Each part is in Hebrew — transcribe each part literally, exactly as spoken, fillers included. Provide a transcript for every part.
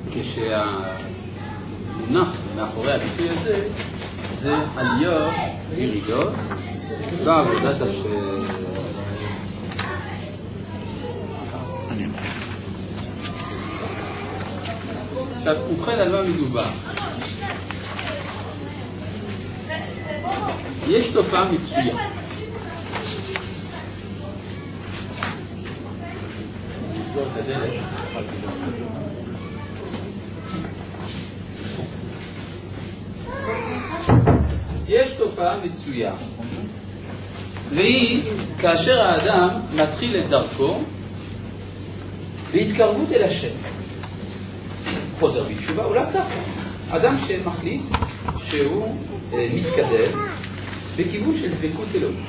כשהמונח מאחורי הביטוי הזה זה עליות, ירידות ועבודת השם. עכשיו, ובכן על מה מדובר? יש תופעה מצויה. נסגור את הדלת. יש תופעה מצויה, והיא כאשר האדם מתחיל את דרכו בהתקרבות אל השם. חוזר בתשובה, אולי ככה. אדם שמחליט שהוא אה, מתקדם בכיוון של דבקות אלוהית.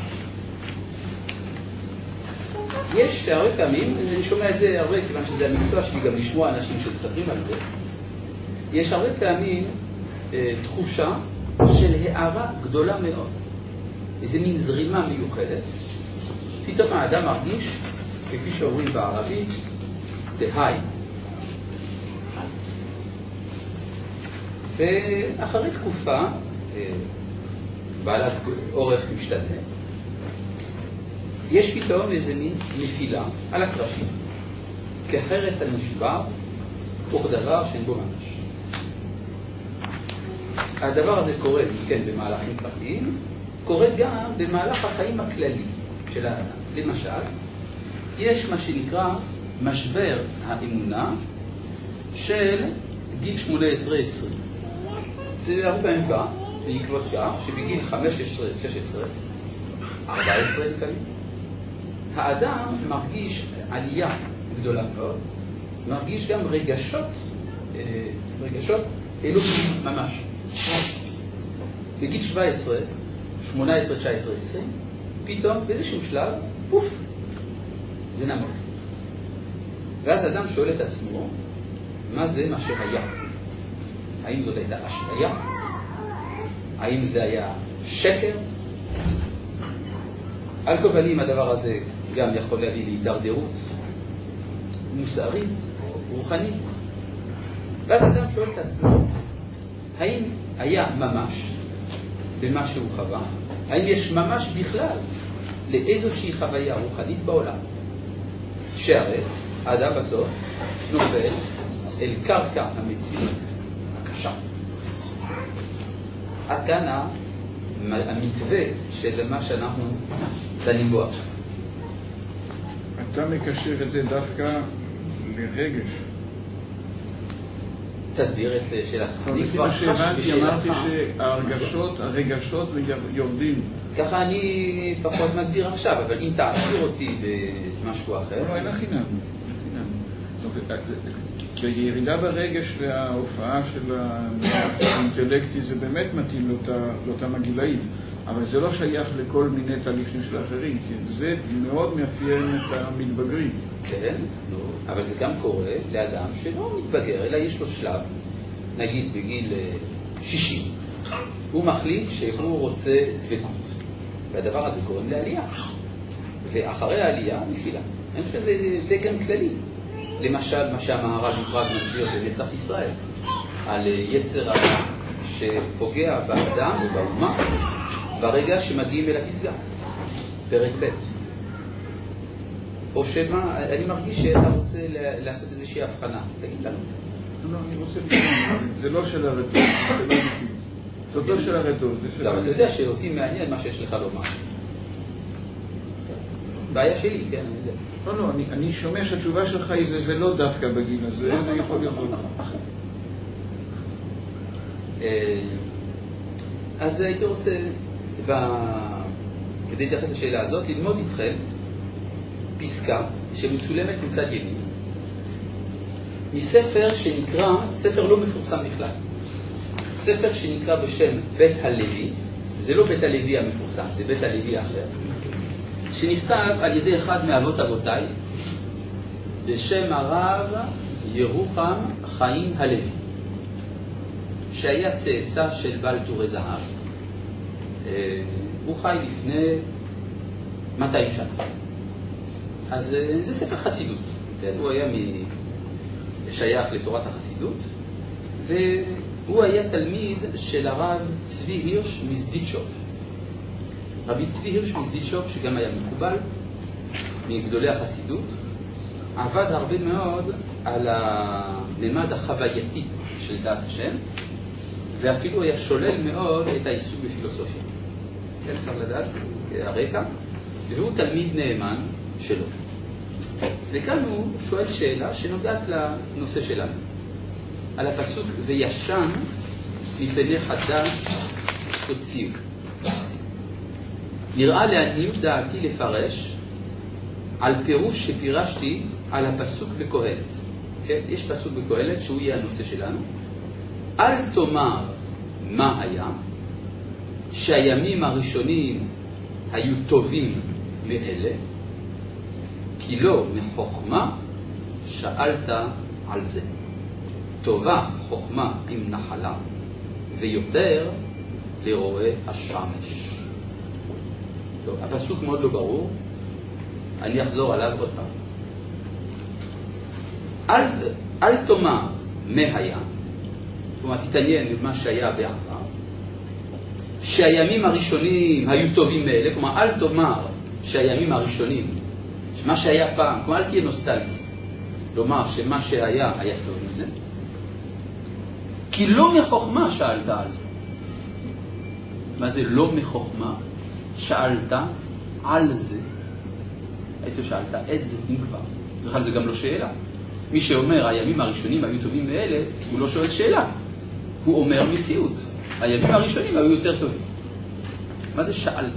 יש הרבה פעמים, אני שומע את זה הרבה, כיוון שזה המקצוע שלי גם לשמוע אנשים שמספרים על זה, יש הרבה פעמים אה, תחושה של הערה גדולה מאוד. איזה מין זרימה מיוחדת. פתאום האדם מרגיש, כפי שאומרים בערבית, דהי. ואחרי תקופה, בעלת אורך משתנה, יש פתאום איזה מין נפילה על הקרשים, כחרס הנשבר, וכדבר שאין בו ממש. הדבר הזה קורה, כן, במהלכים פרטיים, קורה גם במהלך החיים הכללי של האדם. למשל, יש מה שנקרא משבר האמונה של גיל שמונה עשרה עשרים. זה הרבה פעמים בא בעקבות כך שבגיל חמש עשרה שש עשרה ארבע עשרה לפעמים האדם מרגיש עלייה גדולה מאוד, מרגיש גם רגשות רגשות אלוהים ממש. בגיל שבע עשרה שמונה עשרה תשע עשרה עשרים פתאום באיזשהו שלב פוף זה נמוך, ואז אדם שואל את עצמו מה זה מה שהיה. האם זאת הייתה אשליה? האם זה היה שקר? על כל פנים הדבר הזה גם יכול להביא להידרדרות מוסרית, רוחנית. ואז אדם שואל את עצמו, האם היה ממש במה שהוא חווה? האם יש ממש בכלל לאיזושהי חוויה רוחנית בעולם? שהרי האדם בסוף נופל אל קרקע המציאות הקשה. עד כאן המתווה של מה שאנחנו דנים בו עכשיו. אתה מקשר את זה דווקא לרגש. תסביר את שאלתך. אני כבר חשבתי, אמרתי שהרגשות, הרגשות יורדים. ככה אני פחות מסביר עכשיו, אבל אם תעשיר אותי במשהו אחר... לא, אין חינם. כי הירידה ברגש וההופעה של האינטלקטי זה באמת מתאים לאותם הגילאים, אבל זה לא שייך לכל מיני תהליכים של האחרים, כי זה מאוד מאפיין את המתבגרים. כן, אבל זה גם קורה לאדם שלא מתבגר, אלא יש לו שלב, נגיד בגיל שישים, הוא מחליט שהוא רוצה דבקות, והדבר הזה קוראים לעלייה, ואחרי העלייה נפילה. אני חושב שזה דגם כללי. למשל, מה שהמהר"ל מפראג מסביר בנצח ישראל, על יצר הרע שפוגע באדם ובאומה ברגע שמגיעים אל הפסגה, פרק ב'. או שמה, אני מרגיש שאתה רוצה לעשות איזושהי הבחנה, אז תגיד לנו. לא, אני רוצה לשמוע, זה לא של הרטור, זה לא נקי. זאת לא של הרטור, זה של... לא, אבל אתה יודע שאותי מעניין מה שיש לך לומר. בעיה שלי, כן, אני יודע. לא, לא, אני, אני שומע שהתשובה שלך היא זה, זה לא דווקא בגיל הזה, זה יכול להיות עוד. אז הייתי רוצה, כדי להתייחס לשאלה הזאת, ללמוד איתכם פסקה שמצולמת מצד ימין, מספר שנקרא, ספר לא מפורסם בכלל, ספר שנקרא בשם בית הלוי, זה לא בית הלוי המפורסם, זה בית הלוי אחר, שנכתב על ידי אחד מאבות אבותיי בשם הרב ירוחם חיים הלוי, שהיה צאצא של בעל טורי זהב. הוא חי לפני מאתיים שנה. אז זה ספר חסידות, הוא היה שייך לתורת החסידות, והוא היה תלמיד של הרב צבי הירש מזדיצ'וב. רבי צבי הירש מזדיצ'וב, שגם היה מקובל מגדולי החסידות, עבד הרבה מאוד על הממד החווייתי של דעת השם, ואפילו היה שולל מאוד את העיסוק בפילוסופיה. כן, צריך לדעת, הרקע, והוא תלמיד נאמן שלו. וכאן הוא שואל שאלה שנוגעת לנושא שלנו, על הפסוק וישן מפני חדש תוציאו. נראה לעניות דעתי לפרש על פירוש שפירשתי על הפסוק בקהלת. כן? יש פסוק בקהלת שהוא יהיה הנושא שלנו. אל תאמר מה היה, שהימים הראשונים היו טובים מאלה, כי לא מחוכמה שאלת על זה. טובה חוכמה עם נחלה, ויותר לרואה השמש. טוב, הפסוק מאוד לא ברור, אני אחזור עליו עוד פעם. אל, אל תאמר מה היה, כלומר תתעניין במה שהיה בעבר, שהימים הראשונים היו טובים מאלה, כלומר אל תאמר שהימים הראשונים, מה שהיה פעם, כלומר אל תהיה נוסטלגי, לומר שמה שהיה היה טוב מזה, כי לא מחוכמה שאלת על זה. מה זה לא מחוכמה? שאלת על זה. איפה שאלת את זה, אם כבר. בכלל זה גם לא שאלה. מי שאומר הימים הראשונים היו טובים מאלה, הוא לא שואל שאלה. הוא אומר מציאות. הימים הראשונים היו יותר טובים. מה זה שאלת?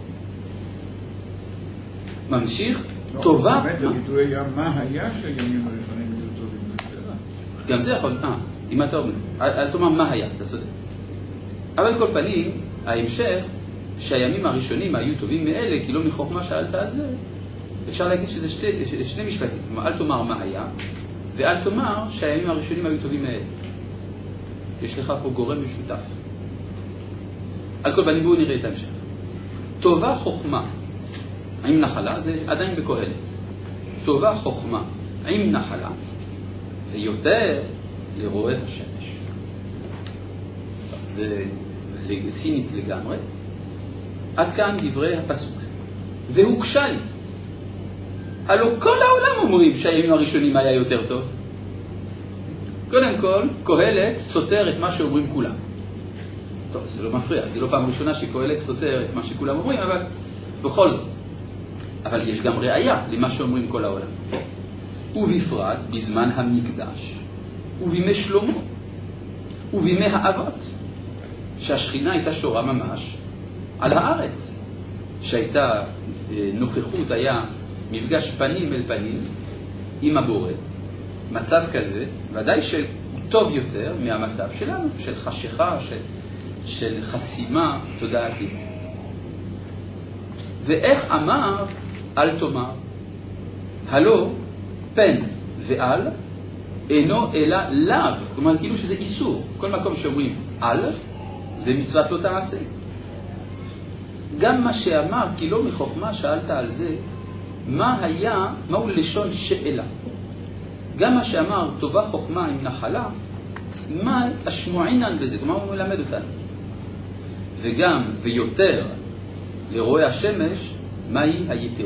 ממשיך, לא, טובה. באמת הביטוי היה מה היה שהימים הראשונים היו טובים, זה שאלה. גם זה יכול, אה, אם אתה אומר, אל תאמר מה היה, אתה צודק. אבל כל פנים, ההמשך, שהימים הראשונים היו טובים מאלה, כי לא מחוכמה שאלת על זה, אפשר להגיד שזה שתי, שני משפטים. כלומר, אל תאמר מה היה, ואל תאמר שהימים הראשונים היו טובים מאלה. יש לך פה גורם משותף. על כל פנים, בואו נראה את ההמשך. טובה חוכמה עם נחלה, זה עדיין בקהלת. טובה חוכמה עם נחלה, ויותר לרואה השמש. זה סינית לגמרי. עד כאן דברי הפסוק. והוקשה לי. הלא כל העולם אומרים שהימים הראשונים היה יותר טוב. קודם כל, קהלת סותר את מה שאומרים כולם. טוב, זה לא מפריע, זה לא פעם ראשונה שקהלת סותר את מה שכולם אומרים, אבל בכל זאת. אבל יש גם ראיה למה שאומרים כל העולם. ובפרט בזמן המקדש, ובימי שלמה, ובימי האבות, שהשכינה הייתה שורה ממש על הארץ, שהייתה נוכחות, היה מפגש פנים אל פנים עם הבורא. מצב כזה, ודאי שהוא טוב יותר מהמצב שלנו, של חשיכה, של, של חסימה תודעתית. ואיך אמר אל תאמר? הלא פן ועל אינו אלא לאו, כלומר כאילו שזה איסור. כל מקום שאומרים על, זה מצוות לא תעשה. גם מה שאמר, כי לא מחוכמה שאלת על זה, מה היה, מהו לשון שאלה. גם מה שאמר, טובה חוכמה עם נחלה, מה השמועינן בזה, כלומר הוא מלמד אותנו. וגם ויותר לרואה השמש, מהי היתרות.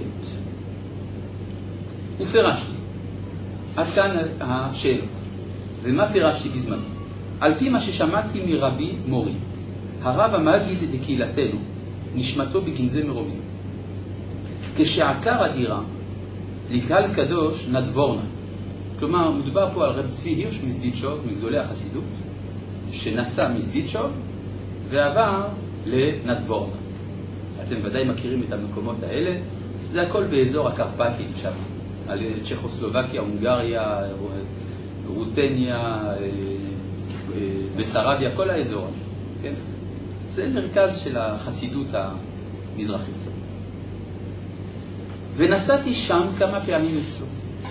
ופירשתי. עד כאן השאלה. ומה פירשתי בזמן? על פי מה ששמעתי מרבי מורי, הרב המגיד בקהילתנו, נשמתו בגנזי מרומים. כשעקר הדירה, לקהל קדוש נדבורנה. כלומר, מדובר פה על רב צבי הירש מזדיצ'וב, מגדולי החסידות, שנסע מזדיצ'וב ועבר לנדבורנה. אתם ודאי מכירים את המקומות האלה, זה הכל באזור הקרפטים שם, על צ'כוסלובקיה, הונגריה, רוטניה, בסרביה, כל האזור הזה. כן? זה מרכז של החסידות המזרחית. ונסעתי שם כמה פעמים אצלו.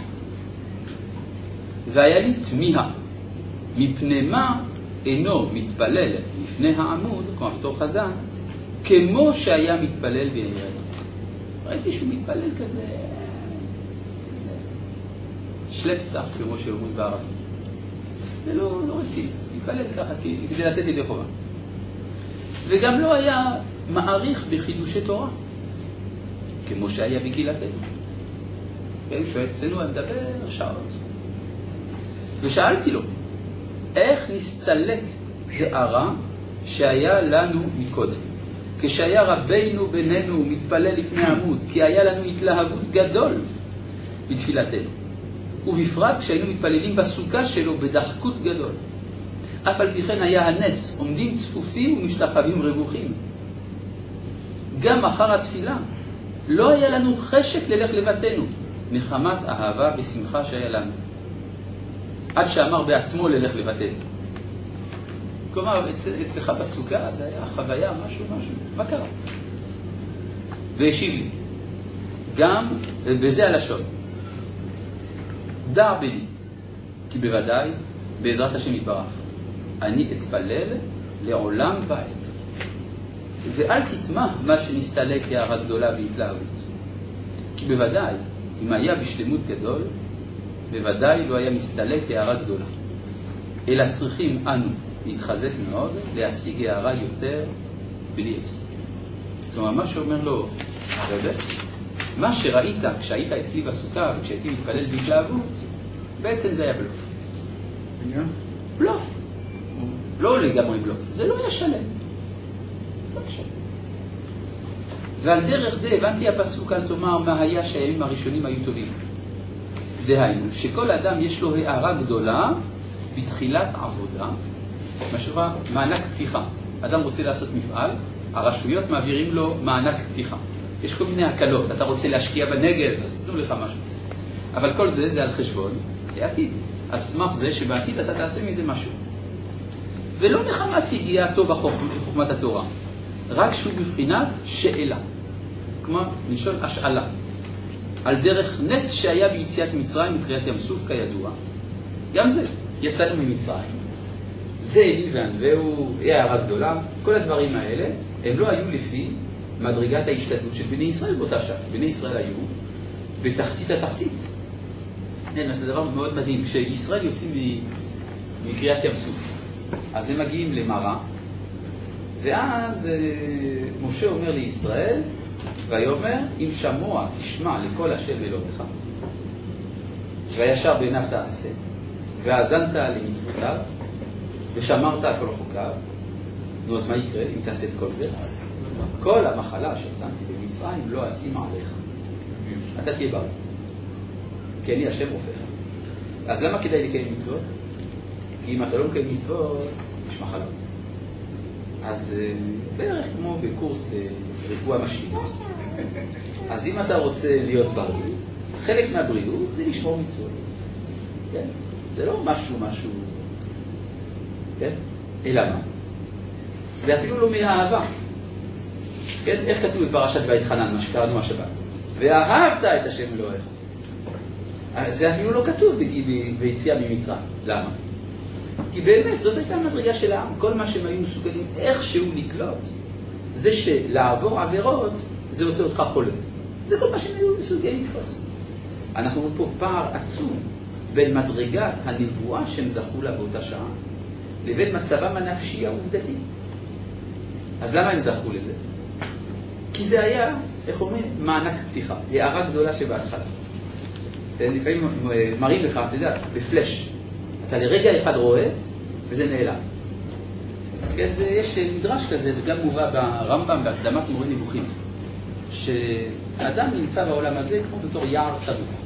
והיה לי תמיהה, מפני מה אינו מתפלל לפני העמוד, כלומר בתור חזן, כמו שהיה מתפלל בעינינו. ראיתי שהוא מתפלל כזה, כזה, שלפצה, כמו שאומרים בערבית. זה לא, לא רציני, להתפלל ככה כדי לצאת ידי חובה. וגם לא היה מעריך בחידושי תורה, כמו שהיה בקהילתנו. הוא שואל אצלנו, אני מדבר שעות. ושאלתי לו, איך נסתלק הערה שהיה לנו מקודם? כשהיה רבינו בינינו מתפלל לפני עמוד, כי היה לנו התלהבות גדול בתפילתנו. ובפרט כשהיינו מתפללים בסוכה שלו בדחקות גדול. אף על פי כן היה הנס, עומדים צפופים ומשתחווים רווחים. גם אחר התפילה לא היה לנו חשק ללך לבתנו, מחמת אהבה ושמחה שהיה לנו. עד שאמר בעצמו ללך לבתנו. כלומר, אצלך בסוכה זה היה חוויה, משהו, משהו. מה קרה? והשיב לי, גם בזה הלשון, דע בלי, כי בוודאי, בעזרת השם יתברך, אני אתפלל לעולם ועד. ואל תתמה מה שנסתלק הערה גדולה והתלהבות. כי בוודאי, אם היה בשלמות גדול, בוודאי לא היה מסתלק הערה גדולה. אלא צריכים אנו להתחזק מאוד, להשיג הערה יותר בלי הפסק. כלומר, מה שאומר לו, הרבה, מה שראית כשהיית אצלי בסוכה וכשהייתי מתפלל בהתלהבות, בעצם זה היה בלוף. בלוף. לא לגמרי בלוף. זה לא היה שלם. לא שלם. ועל דרך זה הבנתי הפסוק על תאמר מה היה שהימים הראשונים היו טובים. דהיינו, שכל אדם יש לו הערה גדולה בתחילת עבודה, משהו מענק פתיחה. אדם רוצה לעשות מפעל, הרשויות מעבירים לו מענק פתיחה. יש כל מיני הקלות, אתה רוצה להשקיע בנגב, אז תנו לך משהו. אבל כל זה, זה על חשבון לעתיד. על סמך זה שבעתיד אתה תעשה מזה משהו. ולא מחמת הגיעתו בחוכמת התורה, רק שהוא בבחינת שאלה. כלומר, נשאל השאלה. על דרך נס שהיה ביציאת מצרים מקריאת ים סוף כידוע. גם זה, יצאנו ממצרים. זה אלי וענווהו, הערה גדולה, כל הדברים האלה, הם לא היו לפי מדרגת ההשתדלות של בני ישראל באותה שעה. בני ישראל היו בתחתית התחתית. כן, זה דבר מאוד מדהים. כשישראל יוצאים מקריאת ים סוף, אז הם מגיעים למראה, ואז משה אומר לישראל, ויאמר, אם שמוע תשמע לכל השם אלוהיך, וישר בעיניו תעשה, והאזנת למצוותיו, ושמרת כל חוקיו. נו, אז מה יקרה אם תעשה את כל זה? כל המחלה ששמתי במצרים לא אשים עליך. אתה תהיה בריא. כי אני השם רופאך. אז למה כדאי לקיים מצוות? כי אם אתה לא מקיים מצוות, יש מחלות. אז בערך כמו בקורס לרפואה משלימה. אז אם אתה רוצה להיות בריא, חלק מהבריאות זה לשמור מצוות. כן? זה לא משהו משהו. כן? אלא מה? זה אפילו לא מהאהבה. כן? איך כתוב בפרשת ויתחנן, מה שקראנו השבת? ואהבת את השם אלוהיך. זה אפילו לא כתוב ביציאה ממצרים. למה? כי באמת זאת הייתה מדרגה של העם. כל מה שהם היו מסוגלים איכשהו לקלוט, זה שלעבור עבירות, זה עושה אותך חולה. זה כל מה שהם היו מסוגלים לתפוס. אנחנו רואים פה פער עצום בין מדרגת הנבואה שהם זכו לה באותה שעה, לבין מצבם הנפשי העובדתי. אז למה הם זכו לזה? כי זה היה, איך אומרים, מענק פתיחה, הערה גדולה שבהתחלה. לפעמים מראים לך, אתה יודע, בפלש. אתה לרגע אחד רואה, וזה נעלם. כן, זה, יש מדרש כזה, וגם מובא ברמב"ם, בהקדמת מורה נבוכים, שהאדם נמצא בעולם הזה כמו בתור יער סבוך.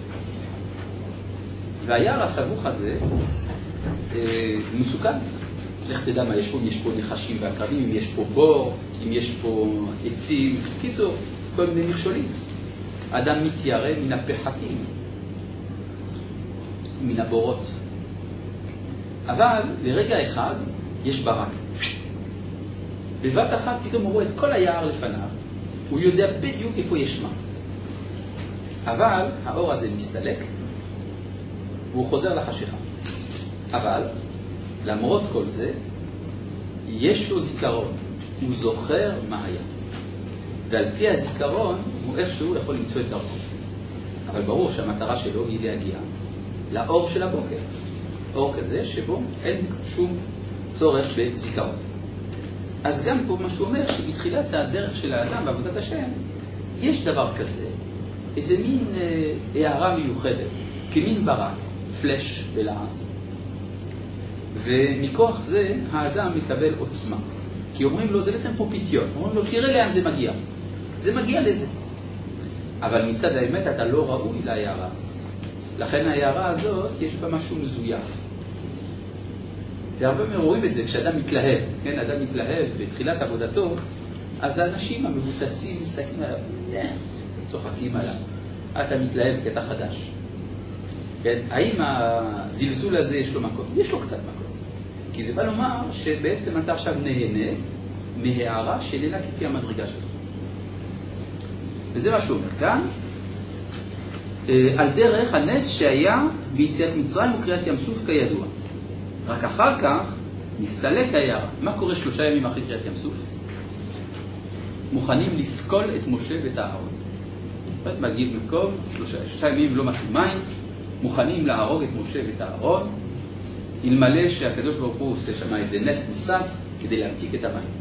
והיער הסבוך הזה אה, מסוכן. לך תדע מה יש פה, אם יש פה נחשים ועקרבים, אם יש פה בור, אם יש פה עצים, קיצור, כל מיני מכשולים. האדם מתיירא מן הפחתים, מן הבורות. אבל לרגע אחד יש ברק. בבת אחת פתאום הוא רואה את כל היער לפניו, הוא יודע בדיוק איפה יש מה. אבל האור הזה מסתלק, והוא חוזר לחשיכה. אבל למרות כל זה, יש לו זיכרון, הוא זוכר מה היה. ועל פי הזיכרון הוא איכשהו יכול למצוא את דרכו. אבל ברור שהמטרה שלו היא להגיע לאור של הבוקר. אור כזה שבו אין שום צורך בזיכרון. אז גם פה מה שהוא אומר, שבתחילת הדרך של האדם בעבודת השם, יש דבר כזה, איזה מין אה, הערה מיוחדת, כמין ברק, פלש בלעז. ומכוח זה האדם מקבל עוצמה. כי אומרים לו, זה בעצם פה פיתיון. אומרים לו, תראה לאן זה מגיע. זה מגיע לזה. אבל מצד האמת אתה לא ראוי להערה הזאת. לכן ההערה הזאת יש בה משהו מזויף. והרבה מאוד רואים את זה כשאדם מתלהב. כן, אדם מתלהב בתחילת עבודתו, אז האנשים המבוססים מסתכלים עליו, קצת צוחקים עליו. אתה מתלהב כי אתה חדש. כן, האם הזלזול הזה יש לו מקום? יש לו קצת מקום. כי זה בא לומר שבעצם אתה עכשיו נהנה מהערה שאיננה כפי המדרגה שלך. וזה מה שהוא אומר כאן. על דרך הנס שהיה ביציאת מצרים וקריאת ים סוף כידוע. רק אחר כך נסתלק הערה. מה קורה שלושה ימים אחרי קריאת ים סוף? מוכנים לסקול את משה ואת הארון. מגיעים מקום, שלושה, שלושה ימים לא מצאו מים, מוכנים להרוג את משה ואת הארון, אלמלא שהקדוש ברוך הוא עושה שם איזה נס נוסף כדי להמתיק את המים.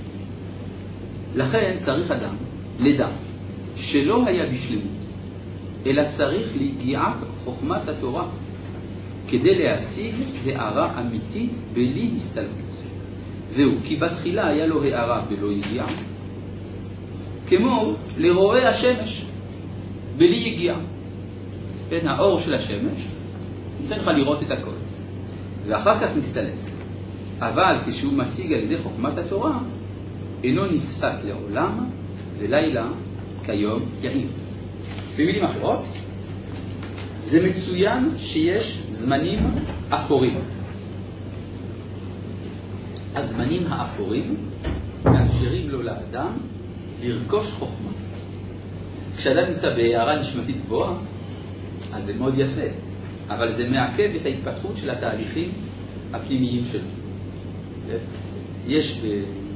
לכן צריך אדם לדע שלא היה בשלמות, אלא צריך להגיעת חוכמת התורה כדי להשיג הערה אמיתית בלי הסתלקות. והוא כי בתחילה היה לו הערה ולא הגיע, כמו לרואה השמש בלי יגיע. כן, האור של השמש נותן לך לראות את הכל ואחר כך נסתלק. אבל כשהוא משיג על ידי חוכמת התורה אינו נפסק לעולם ולילה כיום יאיר. במילים אחרות, זה מצוין שיש זמנים אפורים. הזמנים האפורים מאפשרים לו לאדם לרכוש חוכמה. כשאדם נמצא בהערה נשמתית גבוהה, אז זה מאוד יפה, אבל זה מעכב את ההתפתחות של התהליכים הפנימיים שלו. יש ב...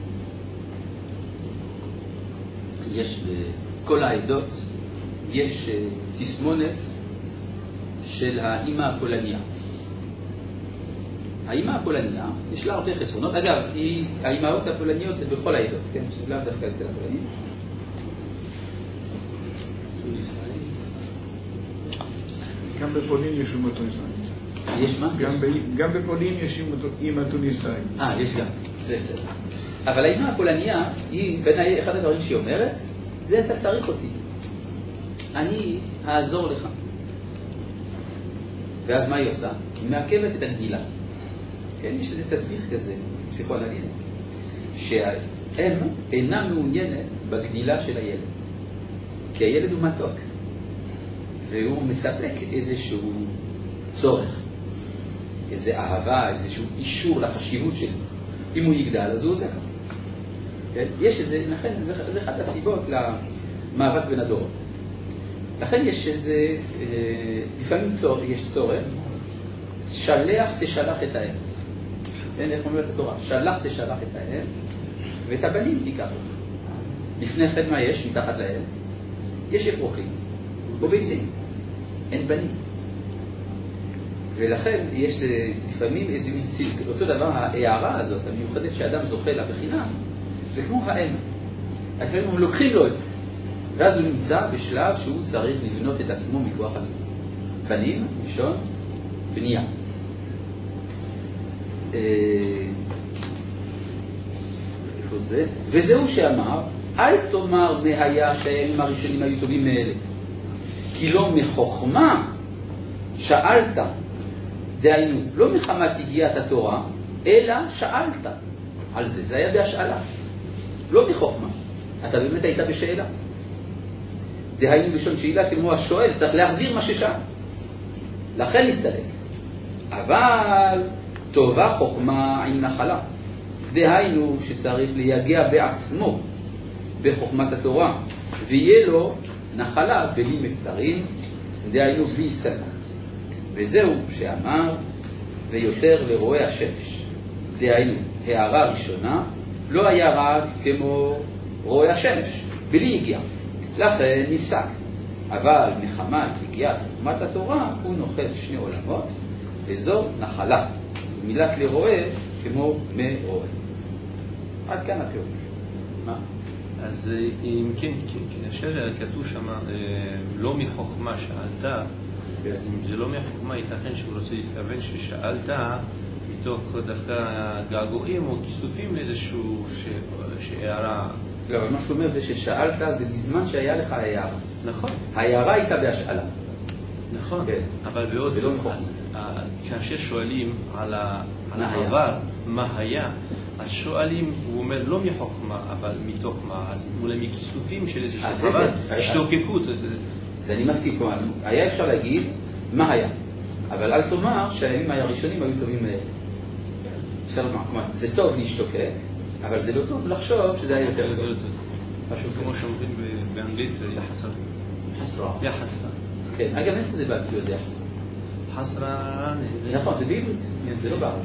יש בכל העדות, יש תסמונת של האמא הפולניה. האמא הפולניה, יש לה הרבה חסרונות. אגב, היא, האמהות הפולניות זה בכל העדות, כן? שלא דווקא אצל הפולנים. גם בפולין יש אימא טוניסאית. יש מה? גם, ב... גם בפולין יש אימא טוניסאית. אה, יש גם. זה בסדר. אבל האמא הפולניה, היא, בין אחד הדברים שהיא אומרת, זה אתה צריך אותי. אני אעזור לך. ואז מה היא עושה? היא מעכבת את הגדילה. כן, יש איזה תסביך כזה, פסיכואנליזה, שהאם אינה מעוניינת בגדילה של הילד. כי הילד הוא מתוק, והוא מספק איזשהו צורך, איזו אהבה, איזשהו אישור לחשיבות שלו. אם הוא יגדל, אז הוא עושה ככה. כן? יש איזה, לכן, זה, זה אחת הסיבות למאבק בין הדורות. לכן יש איזה, לפעמים צור, יש צורך, שלח תשלח את האם. כן, איך אומרת התורה? שלח תשלח את האם, ואת הבנים תיקח. לפני כן מה יש מתחת לאם? יש אפרוחים, או ביצים. אין בנים. ולכן יש לפעמים איזה מין סילק. אותו דבר, ההערה הזאת, המיוחדת שאדם זוכה לה בחינם, זה כמו האם. לפעמים הם לוקחים לו את זה. ואז הוא נמצא בשלב שהוא צריך לבנות את עצמו מכוח עצמו. בנים, ראשון, בנייה. איפה זה? וזהו שאמר, אל תאמר מה שהימים הראשונים היו טובים מאלה. כי לא מחוכמה שאלת, דהיינו, לא מחמת הגיעת התורה, אלא שאלת על זה. זה היה בהשאלה. לא מחוכמה. אתה באמת היית בשאלה. דהיינו בשון שאלה כמו השואל, צריך להחזיר מה ששאל. לכן להסתלק. אבל טובה חוכמה עם נחלה. דהיינו שצריך להגיע בעצמו בחוכמת התורה, ויהיה לו נחלה בלי מצרים, דהיינו בלי הסתלקות. וזהו שאמר, ויותר לרואה השמש. דהיינו, הערה ראשונה לא היה רק כמו רואה השמש, בלי הגיע. לכן נפסק. אבל מחמת הגיעת חוכמת התורה הוא נוחל שני עולמות, וזו נחלה, ומילת לרועה כמו מרועה. עד כאן הפירוש. מה? אז אם כן, כאשר כתוב שם לא מחוכמה שאלת, אז אם זה לא מחוכמה, ייתכן שהוא רוצה להתכוון ששאלת מתוך דווקא געגועים או כיסופים לאיזשהו שהערה. לא, אבל מה שהוא אומר זה ששאלת זה בזמן שהיה לך הערה. נכון. הערה הייתה בהשאלה. נכון, אבל בעוד כאשר שואלים על העבר, מה היה, אז שואלים, הוא אומר לא מחוכמה, אבל מתוך מה, אז אולי מכיסופים של איזשהו דבר, השתוקקות. זה אני מסכים, היה אפשר להגיד מה היה, אבל אל תאמר שהימים הראשונים היו טובים מהם. אפשר לומר, כלומר, זה טוב להשתוקק, אבל זה לא טוב לחשוב שזה היה יותר טוב. כמו שאומרים באנגלית, יחסרה. חסרה. יחסרה. כן, אגב, איפה זה בביטוי הזה יחסרה? חסרה... נכון, זה בעברית, זה לא בעברית.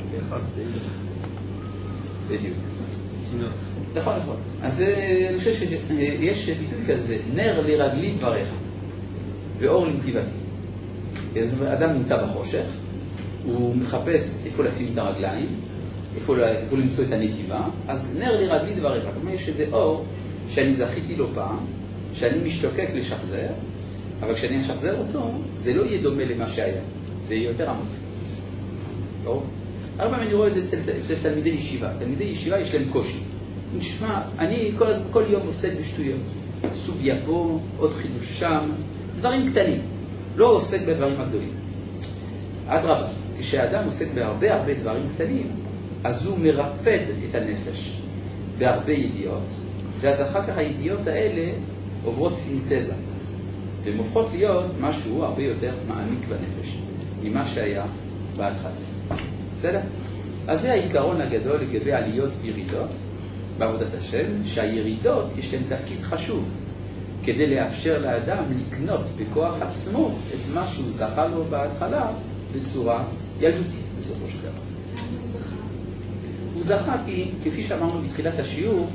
בדיוק. נכון, נכון. אז אני חושב שיש ביטוי כזה, נר לרגלי דבריך ואור לנתיבתי. אדם נמצא בחושך, הוא מחפש איפה לשים את הרגליים, איפה, איפה למצוא את הנתיבה, אז נר לרגלי דבריך. זאת אומרת שזה אור שאני זכיתי לו פעם, שאני משתוקק לשחזר, אבל כשאני אשחזר אותו, זה לא יהיה דומה למה שהיה, זה יהיה יותר עמוק. לא? הרבה אני רואה את זה אצל, אצל תלמידי ישיבה. תלמידי ישיבה יש להם קושי. נשמע, אני כל, כל יום עוסק בשטויות. סוגיה פה, עוד חידוש שם, דברים קטנים. לא עוסק בדברים הגדולים. עד רבה, כשאדם עוסק בהרבה הרבה דברים קטנים, אז הוא מרפד את הנפש בהרבה ידיעות, ואז אחר כך הידיעות האלה עוברות סינתזה, והן הופכות להיות משהו הרבה יותר מעמיק בנפש ממה שהיה בהתחלה. בסדר? אז זה העיקרון הגדול לגבי עליות וירידות בעבודת השם, שהירידות יש להן תפקיד חשוב כדי לאפשר לאדם לקנות בכוח עצמו את מה שהוא זכה לו בהתחלה בצורה ילדותית בסופו של דבר. הוא זכה כי, כפי שאמרנו בתחילת השיעור,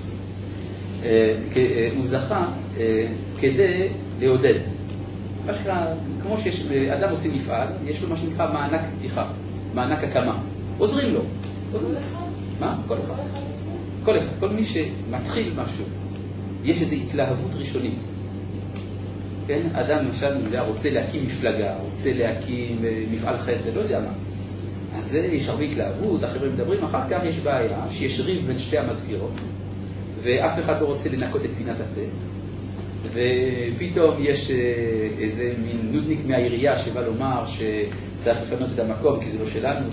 הוא זכה כדי לעודד. מה שקרה, כמו שיש, אדם עושה מפעל, יש לו מה שנקרא מענק פתיחה, מענק הקמה. עוזרים לו. עוזרים לך? מה? כל אחד. כל אחד. כל מי שמתחיל משהו, יש איזו התלהבות ראשונית. כן? אדם למשל רוצה להקים מפלגה, רוצה להקים מפעל חסד, לא יודע מה. אז יש הרבה התלהבות, אחרים מדברים, אחר כך יש בעיה שיש ריב בין שתי המזכירות, ואף אחד לא רוצה לנקות את פינת הפה, ופתאום יש איזה מין נודניק מהעירייה שבא לומר שצריך לפנות את המקום כי זה לא שלנו,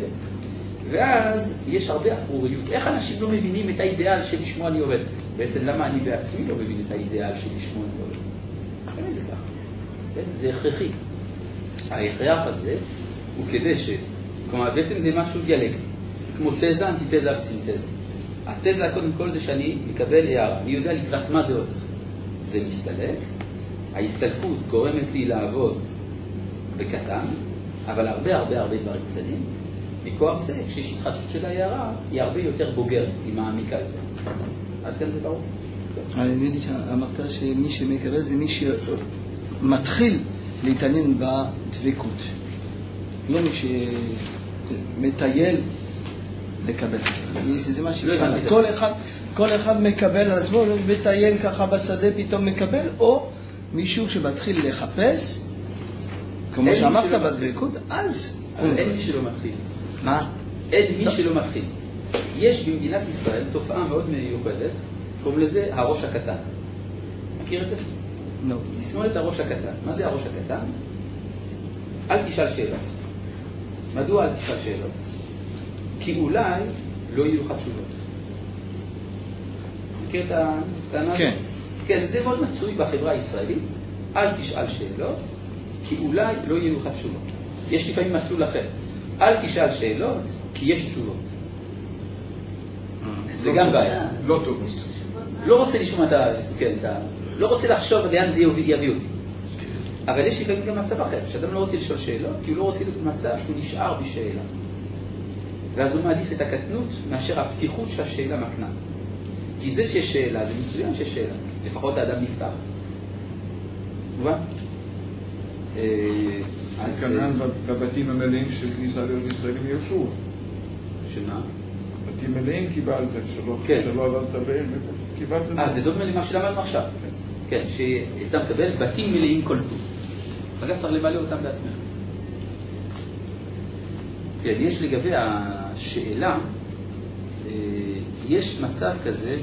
ואז יש הרבה אפרוריות. איך אנשים לא מבינים את האידאל שלשמו אני עובד? בעצם למה אני בעצמי לא מבין את האידאל שלשמו אני עובד? באמת זה ככה. זה הכרחי. ההכרח הזה הוא כדי ש... כלומר, בעצם זה משהו דיאלקטי, כמו תזה, אנטיתזה וסינתזה. התזה קודם כל זה שאני מקבל הערה, אני יודע לקראת מה זה הולך. זה מסתלק, ההסתלקות גורמת לי לעבוד בקטן, אבל הרבה הרבה הרבה דברים קטנים. מכוח זה, כשיש התחדשות של ההערה, היא הרבה יותר בוגרת, היא מעמיקה יותר. עד כאן זה ברור. אני יודע שאמרת שמי שמקבל זה מי שמתחיל להתעניין בדבקות. לא מי שמטייל לקבל. זה מה שאפשר. כל אחד, כל אחד מקבל על עצמו, מטייל ככה בשדה פתאום מקבל, או מישהו שמתחיל לחפש, כמו שאמרת בדבקות, אז... אבל אין מי שלא מתחיל. מה? אין מי שלא מתחיל. יש במדינת ישראל תופעה מאוד מיוחדת, קוראים לזה הראש הקטן. מכיר את זה? לא. תסמול את הראש הקטן. מה זה הראש הקטן? אל תשאל שאלות. מדוע אל תשאל שאלות? כי אולי לא יהיו לך תשובות. מכיר את הטענה? כן. כן, זה מאוד מצוי בחברה הישראלית. אל תשאל שאלות, כי אולי לא יהיו לך תשובות. יש לפעמים מסלול אחר. אל תשאל שאלות, כי יש תשובות. זה גם בעיה. לא טוב. לא רוצה לשמוע את ה... כן, את ה... לא רוצה לחשוב לאן זה יביא אותי. אבל יש לפעמים גם מצב אחר, שאדם לא רוצה לשאול שאלות, כי הוא לא רוצה להיות במצב שהוא נשאר בשאלה. ואז הוא מעדיף את הקטנות מאשר הפתיחות שהשאלה מקנה. כי זה שיש שאלה, זה מצוין שיש שאלה. לפחות האדם נפתח. מובן? כנ"ל בבתים המלאים של כניסה לארץ ישראל עם יהושע. שמה? בתים מלאים קיבלת, שלא עברת בהם, קיבלת... אה, זה דומה למה שלמדנו עכשיו. כן, שאתה מקבל בתים מלאים כל טוב. אגב, צריך למלא אותם בעצמך. כן, יש לגבי השאלה, יש מצב כזה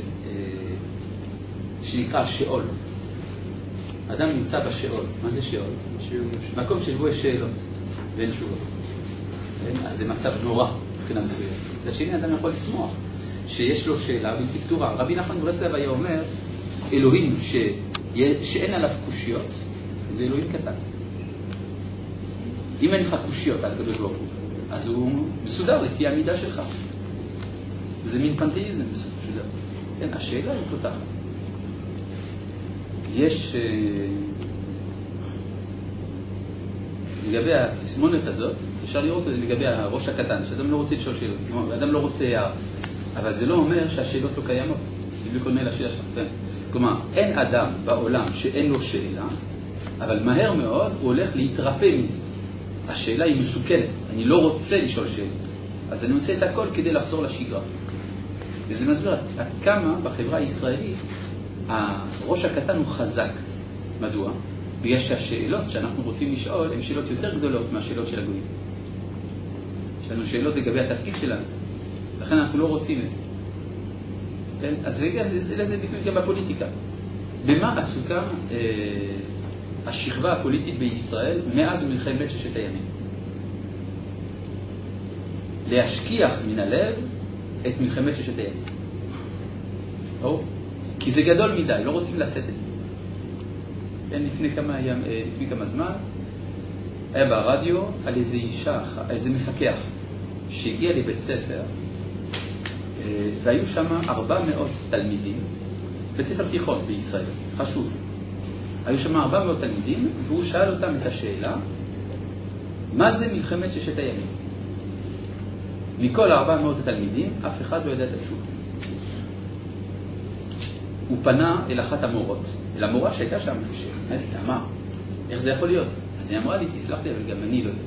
שנקרא שאול. אדם נמצא בשאול. מה זה שאול? מקום שבו יש שאלות ואין תשובות. אז זה מצב נורא מבחינה מסוימת. זה שני אדם יכול לשמוח שיש לו שאלה בלתי פתורה. רבי נחמן מברסלב היה אומר, אלוהים ש... שאין עליו קושיות, זה אלוהים קטן. אם אין לך קושיות על הקדוש ברוך הוא, אז הוא מסודר לפי המידה שלך. זה מין פנתאיזם בסופו של דבר. כן, השאלה היא פותחת. יש לגבי התסמונת הזאת, אפשר לראות לגבי הראש הקטן, שאדם לא רוצה לשאול שאלות, אדם לא רוצה הערה, אבל זה לא אומר שהשאלות לא קיימות. בדיוק עונה לשאלה שלך, כן? כלומר, אין אדם בעולם שאין לו שאלה, אבל מהר מאוד הוא הולך להתרפא מזה. השאלה היא מסוכנת, אני לא רוצה לשאול שאלות, אז אני עושה את הכל כדי לחזור לשגרה. וזה מסביר עד כמה בחברה הישראלית הראש הקטן הוא חזק. מדוע? בגלל שהשאלות שאנחנו רוצים לשאול הן שאלות יותר גדולות מהשאלות של הגויים. יש לנו שאלות לגבי התפקיד שלנו, לכן אנחנו לא רוצים את זה. כן? אז זה לזה ביטוי גם בפוליטיקה. במה עסוקה אה, השכבה הפוליטית בישראל מאז מלחמת ששת הימים? להשכיח מן הלב את מלחמת ששת הימים. או? כי זה גדול מדי, לא רוצים לשאת את זה. כן, לפני כמה, ים, לפני כמה זמן היה ברדיו על איזה אישה, איזה מפקח שהגיע לבית ספר והיו שם ארבע מאות תלמידים, בית ספר תיכון בישראל, חשוב. היו שם ארבע מאות תלמידים והוא שאל אותם את השאלה, מה זה מלחמת ששת הימים? מכל ארבע מאות התלמידים אף אחד לא ידע את התשובה. הוא פנה אל אחת המורות, אל המורה שהייתה שם, שאמר, איך זה יכול להיות? אז היא אמרה לי, תסלח לי, אבל גם אני לא יודע.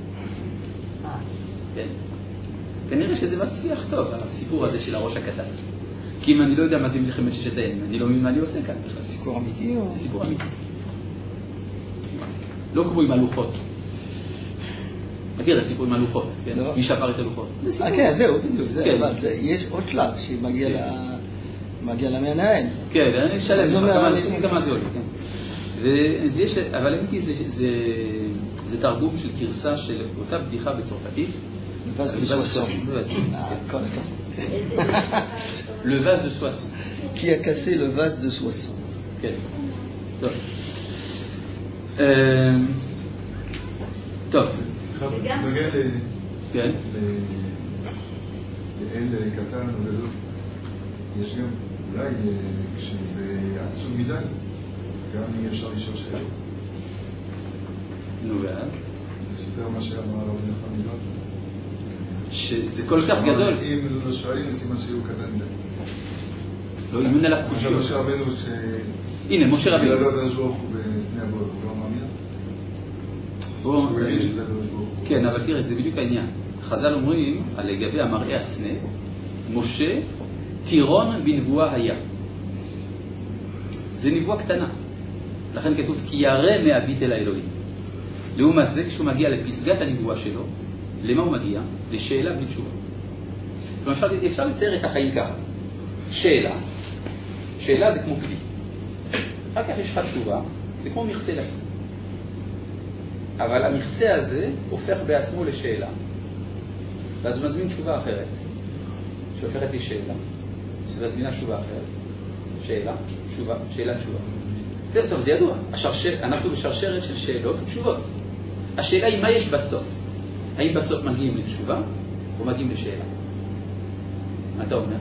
כן? כנראה שזה מצליח טוב, הסיפור הזה של הראש הקטן. כי אם אני לא יודע מה זה מלחמת ששת הימים, אני לא מבין מה אני עושה כאן. זה סיפור אמיתי או? זה סיפור אמיתי. לא כמו עם הלוחות. מכיר את הסיפור עם הלוחות, כן? מי שפר את הלוחות. אה, כן, זהו, בדיוק. אבל יש עוד שלב שמגיע ל... מגיע למנהל. כן, ואני אשלם לך כמה זה עולה, כן. אבל האמת זה תרגום של גרסה של אותה בדיחה בצרפתית. Le vase de Soissons. Le vase de Soissons. Qui a cassé le vase de Soissons. כן. טוב. טוב. סליחה, נוגע ל... כן. לאל קטן או גדול. יש גם... אולי כשזה עצום מדי, גם אי אפשר לשאול שאלות. נו, ואז? זה סותר מה שאמר רבי נחמן מברסלב. שזה כל כך גדול. אם לא שואלים, סימן שהוא קטן מדי. לא, אם אין עליו קושיות. אבל משה רבנו ש... הנה, משה רבנו. בגלל הקדוש ברוך הוא בסנה הבורא, הוא לא מאמין? שהוא הבין שזה הקדוש ברוך הוא. כן, אבל תראה, זה בדיוק העניין. חז"ל אומרים, על לגבי המראה הסנה, משה טירון בנבואה היה. זה נבואה קטנה. לכן כתוב, כי ירא מהביט אל האלוהים. לעומת זה, כשהוא מגיע לפסגת הנבואה שלו, למה הוא מגיע? לשאלה בלי תשובה. כלומר, אפשר, אפשר לצייר את החיים ככה. שאלה. שאלה זה כמו כלי. אחר כך יש לך תשובה, זה כמו מכסה לכלי. אבל המכסה הזה הופך בעצמו לשאלה. ואז הוא מזמין תשובה אחרת, שהופכת לי שאלה. שמזמינה תשובה אחרת. שאלה, תשובה, שאלה, תשובה. טוב, זה ידוע. השרשר, אנחנו בשרשרת של שאלות ותשובות. השאלה היא מה יש בסוף. האם בסוף מגיעים לתשובה או מגיעים לשאלה? מה אתה אומר?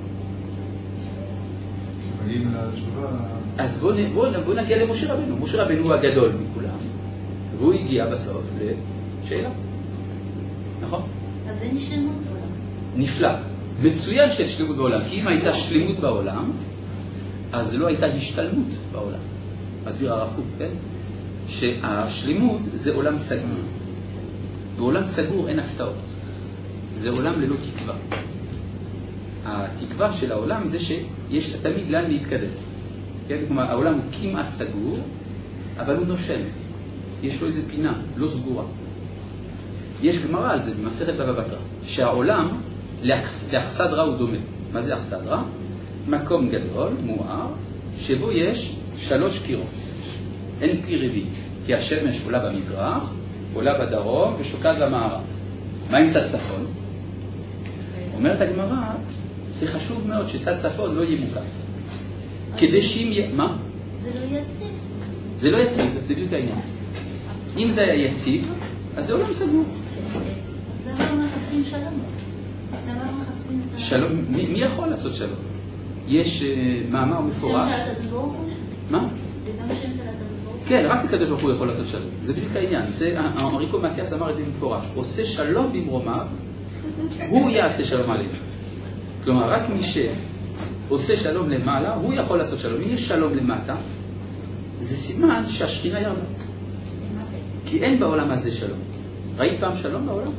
מגיעים לתשובה... אז בוא, בוא, בוא נגיע למשה רבנו. משה רבנו הוא הגדול מכולם, והוא הגיע בסוף לשאלה. נכון? אז אין שלמות בעולם. נפלא. מצוין של שלמות בעולם. כי אם הייתה שלמות בעולם, אז לא הייתה השתלמות בעולם. מסביר הרב קוק, כן? שהשלימות זה עולם סגור. בעולם סגור אין הפתעות. זה עולם ללא תקווה. התקווה של העולם זה שיש תמיד לאן להתקדם. כן? כלומר, העולם הוא כמעט סגור, אבל הוא נושם. יש לו איזו פינה, לא סגורה. יש גמרא על זה במסכת בבא בתרא, שהעולם לאכסדרה הוא דומה. מה זה אכסדרה? מקום גדול, מואר, שבו יש שלוש קירות. אין קיר רביעי, כי השמש עולה במזרח, עולה בדרום ושוקעת במערב. מה עם צד צפון? אומרת הגמרא, זה חשוב מאוד שצד צפון לא יהיה מוקף. כדי שאם יהיה... מה? זה לא יציב. זה לא יציב, זה בדיוק העניין. אם זה היה יציב, אז זה עולם סגור. אז למה מחפשים שלום? למה מחפשים את שלום? מי, מי יכול לעשות שלום? יש uh, מאמר מפורש. שם של הקדוש ברוך הוא? מה? זה גם שם של הקדוש ברוך הוא? כן, רק הקדוש ברוך הוא יכול לעשות שלום. זה בדיוק העניין. זה, אנריקו מסיאס אמר את זה מפורש. עושה שלום במרומיו, הוא יעשה שלום עליהם. כלומר, רק מי שעושה שלום למעלה, הוא יכול לעשות שלום. אם יש שלום למטה, זה סימן שהשכינה ירדה. כי אין בעולם הזה שלום. ראית פעם שלום בעולם?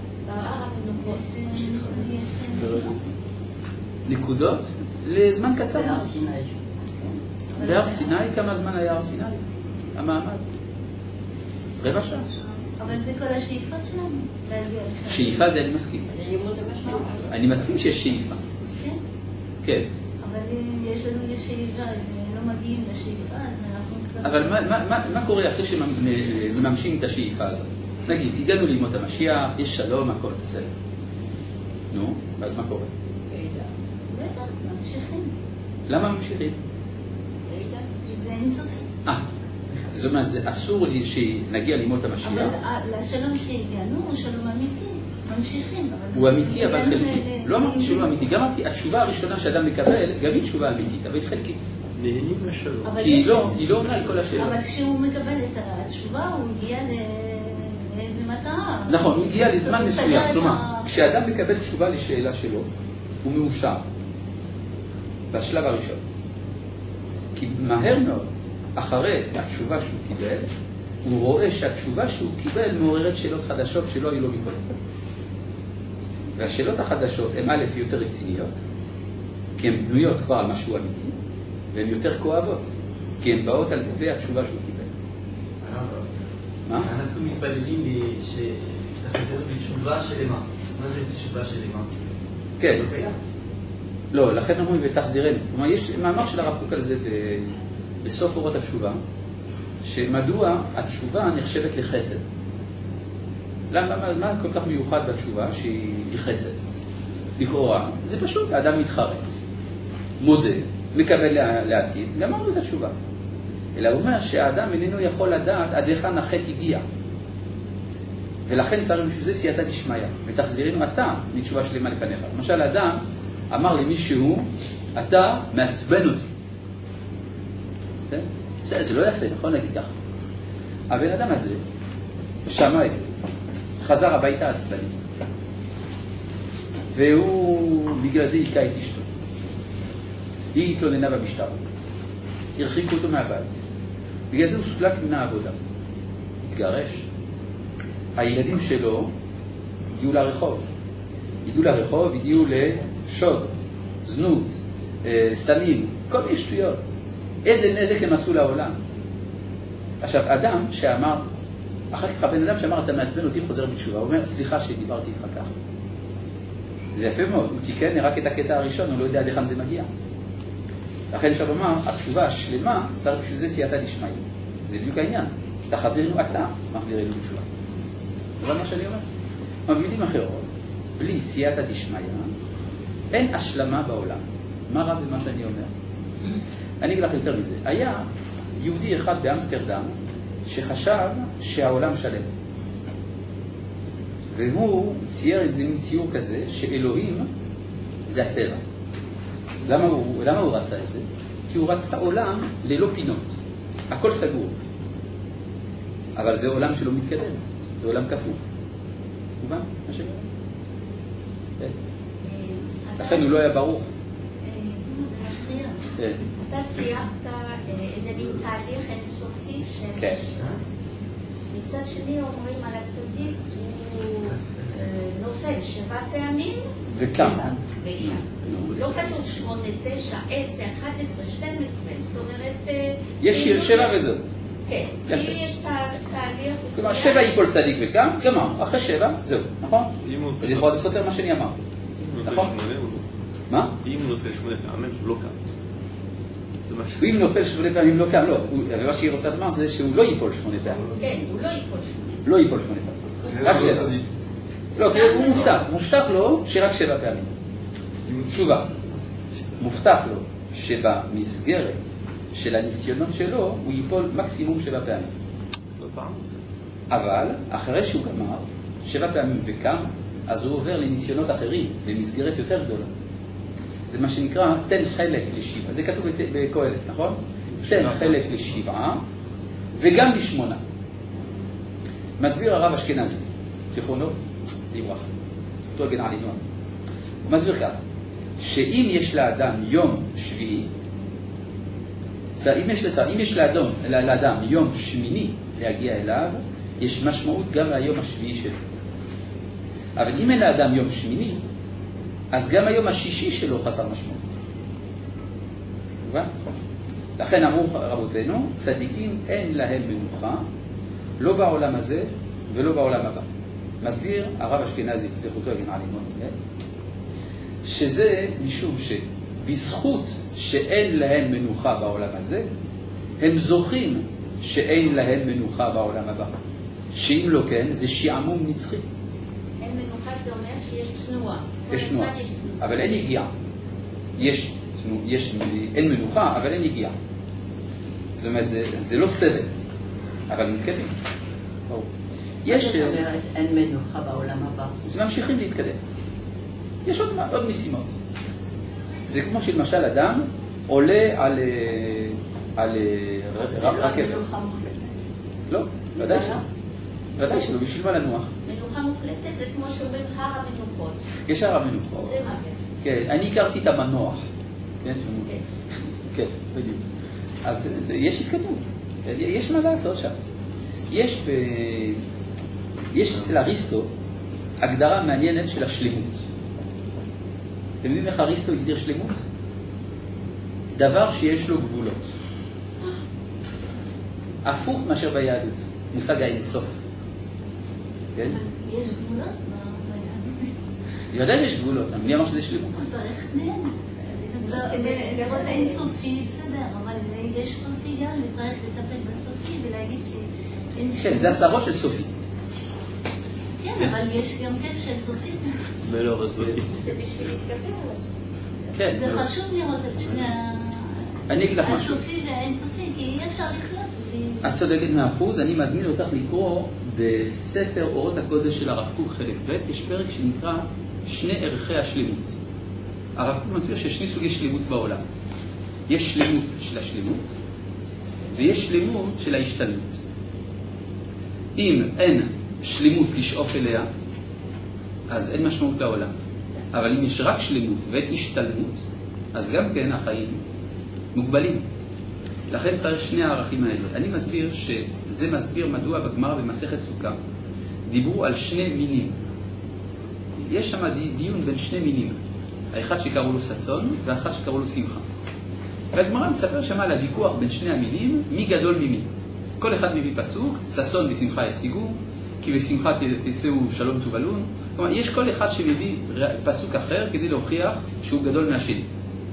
נקודות? לזמן קצר. בהר סיני. בהר סיני? כמה זמן היה הר סיני? המעמד? רבע שעה. אבל זה כל השאיפות שלנו. שאיפה זה אני מסכים. אני מסכים שיש שאיפה. כן? כן. אבל אם יש לנו שאיפה ולא מגיעים לשאיפה, אז אנחנו... אבל מה, מה, מה, מה קורה אחרי שמממשים את השאיפה הזאת? נגיד, הגענו לימות המשיח, יש שלום, הכל בסדר. נו, ואז מה קורה? בטח, ממשיכים. למה ממשיכים? כי זה אינסופי. אה, זאת אומרת, זה אסור לי שנגיע לימות המשיח. אבל לשלום שהגענו הוא שלום אמיתי, ממשיכים. הוא אמיתי, אבל חלקי. לא אמרתי שהוא לא אמיתי, גם אמרתי, התשובה הראשונה שאדם מקבל, גם היא תשובה אמיתית, אבל היא חלקית. נהנים לשלום. כי היא לא, היא לא עונה על כל השאלות. אבל כשהוא מקבל את התשובה, הוא הגיע לאיזה מטרה. נכון, הוא הגיע לזמן מסוים. כלומר, כשאדם מקבל תשובה לשאלה שלו, הוא מאושר. בשלב הראשון. כי מהר מאוד, אחרי התשובה שהוא קיבל, הוא רואה שהתשובה שהוא קיבל מעוררת שאלות חדשות שלא היו לו מקודם. והשאלות החדשות הן א' יותר רציניות, כי הן בנויות כבר על משהו אמיתי, והן יותר כואבות, כי הן באות על גבי התשובה שהוא קיבל. מה? אנחנו מתפללים שתחזרו בתשובה שלמה. מה זה תשובה שלמה? כן. לא, לכן אומרים ותחזירנו. כלומר, יש מאמר של הרב קוק על זה בסוף אורות התשובה, שמדוע התשובה נחשבת לחסד. למה, מה, מה כל כך מיוחד בתשובה שהיא חסד? לכאורה, זה פשוט, האדם מתחרט, מודה, מקבל לעתיד, גמרנו את התשובה. אלא הוא אומר שהאדם איננו יכול לדעת עד היכן החטא הגיע. ולכן צריך בשביל זה סייעתא דשמיא, ותחזירנו אתה מתשובה שלמה לפניך. למשל, האדם אמר למישהו, אתה מעצבן אותי. זה, זה לא יפה, נכון להגיד ככה. הבן אדם הזה שמע את זה, חזר הביתה עצבני, והוא בגלל זה היכה את אשתו. היא התלוננה במשטרה, הרחיקו אותו מהבית, בגלל זה הוא סולק מן העבודה, התגרש. הילדים שלו הגיעו לרחוב, הגיעו לרחוב, הגיעו לשוד, זנות, סמים, כל מיני שטויות. איזה נזק הם עשו לעולם. עכשיו, אדם שאמר, אחר כך הבן אדם שאמר, אתה מעצבן אותי, חוזר בתשובה, הוא אומר, סליחה שדיברתי איתך כך. זה יפה מאוד, הוא תיקן רק את הקטע הראשון, הוא לא יודע עד היכן זה מגיע. לכן עכשיו אמר, התשובה השלמה, צריך בשביל זה סייעתא דשמיא. זה בדיוק העניין. תחזירנו אתה, מחזירנו בתשובה. אבל מה שאני אומר, במילים אחרות, בלי סייעתא דשמיא, אין השלמה בעולם. מה רע במה שאני אומר? אני אגיד לך יותר מזה. היה יהודי אחד באמסטרדם שחשב שהעולם שלם. והוא צייר איזה מין ציור כזה שאלוהים זה הטבע. למה הוא, למה הוא רצה את זה? כי הוא רצה עולם ללא פינות. הכל סגור. אבל זה עולם שלא מתקדם. זה עולם כפוף. מובן? מה שקרה? לכן הוא לא היה ברוך. אתה ציירת איזה מין תהליך אינסופי של... כן. מצד שני אומרים על הצדיק הוא נופל שבע פעמים וקם. וקם. לא כתוב שמונה, תשע, עשר, אחת עשרה, שתים עשרה, זאת אומרת... יש שבע וזהו. כן, כי יש תהליך... כלומר, שבע ייפול צדיק וקם, גמר, אחרי שבע, זהו, נכון? וזה יכול להיות סותר מה שאני אמר. נכון? מה? אם הוא נופל שמונה פעמים, הוא לא קם. אם נופל שמונה פעמים לא קם, לא. מה שהיא רוצה לומר זה שהוא לא ייפול שמונה פעמים. כן, הוא לא ייפול שמונה. לא ייפול שמונה פעמים. רק שבע. לא, כי הוא מובטח. מובטח לו שרק שבע פעמים. תשובה. מובטח לו שבמסגרת של הניסיונות שלו הוא ייפול מקסימום שבע פעמים. לא פעם? אבל אחרי שהוא גמר שבע פעמים וקם, אז הוא עובר לניסיונות אחרים במסגרת יותר גדולה. זה מה שנקרא תן חלק לשבעה. זה כתוב בקהלת, נכון? תן חלק לשבעה וגם לשמונה. מסביר הרב אשכנזי, זיכרונו לברכה, זכותו הגן עלינו. הוא מסביר כך, שאם יש לאדם יום שביעי, אם יש, לסע, אם יש לאדם, לאדם יום שמיני להגיע אליו, יש משמעות גם ליום השביעי שלו. אבל אם אין לאדם יום שמיני, אז גם היום השישי שלו חסר משמעות. מובן? לכן אמרו רבותינו, צדיקים אין להם מנוחה, לא בעולם הזה ולא בעולם הבא. מסביר הרב אשכנזי, זכותו יגן עלינו, שזה משום שבזכות שאין להם מנוחה בעולם הזה, הם זוכים שאין להם מנוחה בעולם הבא. שאם לא כן, זה שעמום נצחי. אין מנוחה זה אומר שיש תנועה. יש תנועה, אבל אין יגיעה. יש, יש, אין מנוחה, אבל אין יגיעה. זאת אומרת, זה, זה לא סבל, אבל מתקדם. יש... זאת אומרת, אין מנוחה בעולם הבא. זה ממשיכים להתקדם. יש עוד, עוד משימות. זה כמו שלמשל אדם עולה על, על רכבת. זה לא מנוחה מוחלטת. לא, ודאי שלא. ודאי שלא, בשביל מה לנוח? מנוחה מוחלטת זה כמו שאומרים הר המנוחות. יש הר המנוחות. זה מה? כן, אני הכרתי את המנוח. כן, כן. כן, בדיוק. אז יש התקדמות. יש מה לעשות שם. יש, ב... יש אצל אריסטו הגדרה מעניינת של השלמות. אתם יודעים איך אריסטו הגדיר שלמות? דבר שיש לו גבולות. הפוך מאשר ביהדות. מושג האינסוף. כן? יש גבולות ביהדות? בוודאי יש גבולות. מי אמר שזה שלמות? צריך שניהם. לראות האינסופי בסדר, אבל יש סופי גם, וצריך לטפל בסופי ולהגיד שאין... כן, זה הצהרות של סופי. כן, אבל יש גם כיף של סופי. ולא בסופי. זה בשביל להתקבל עליו. כן. זה חשוב לראות את שני אני אגיד לך משהו. הסופי והאינסופי, כי אי אפשר לחיות. את צודקת מאה אחוז, אני מזמין אותך לקרוא בספר אורות הקודש של הרב קוק חלק ב', יש פרק שנקרא שני ערכי השלמות. הרב קוק מסביר שיש שני סוגי שלמות בעולם. יש שלמות של השלמות, ויש שלמות של ההשתלמות. אם אין שלמות לשאוף אליה, אז אין משמעות לעולם. אבל אם יש רק שלמות ואין השתלמות, אז גם כן החיים מוגבלים. לכן צריך שני הערכים האלה. אני מסביר שזה מסביר מדוע בגמרא במסכת סוכה דיברו על שני מינים. יש שם דיון בין שני מינים. האחד שקראו לו ששון והאחד שקראו לו שמחה. והגמרא מספר שם על הוויכוח בין שני המינים, מי גדול ממי. כל אחד מביא פסוק, ששון ושמחה ישיגו, כי בשמחה תצאו שלום תובלון. כלומר, יש כל אחד שמביא פסוק אחר כדי להוכיח שהוא גדול מהשני.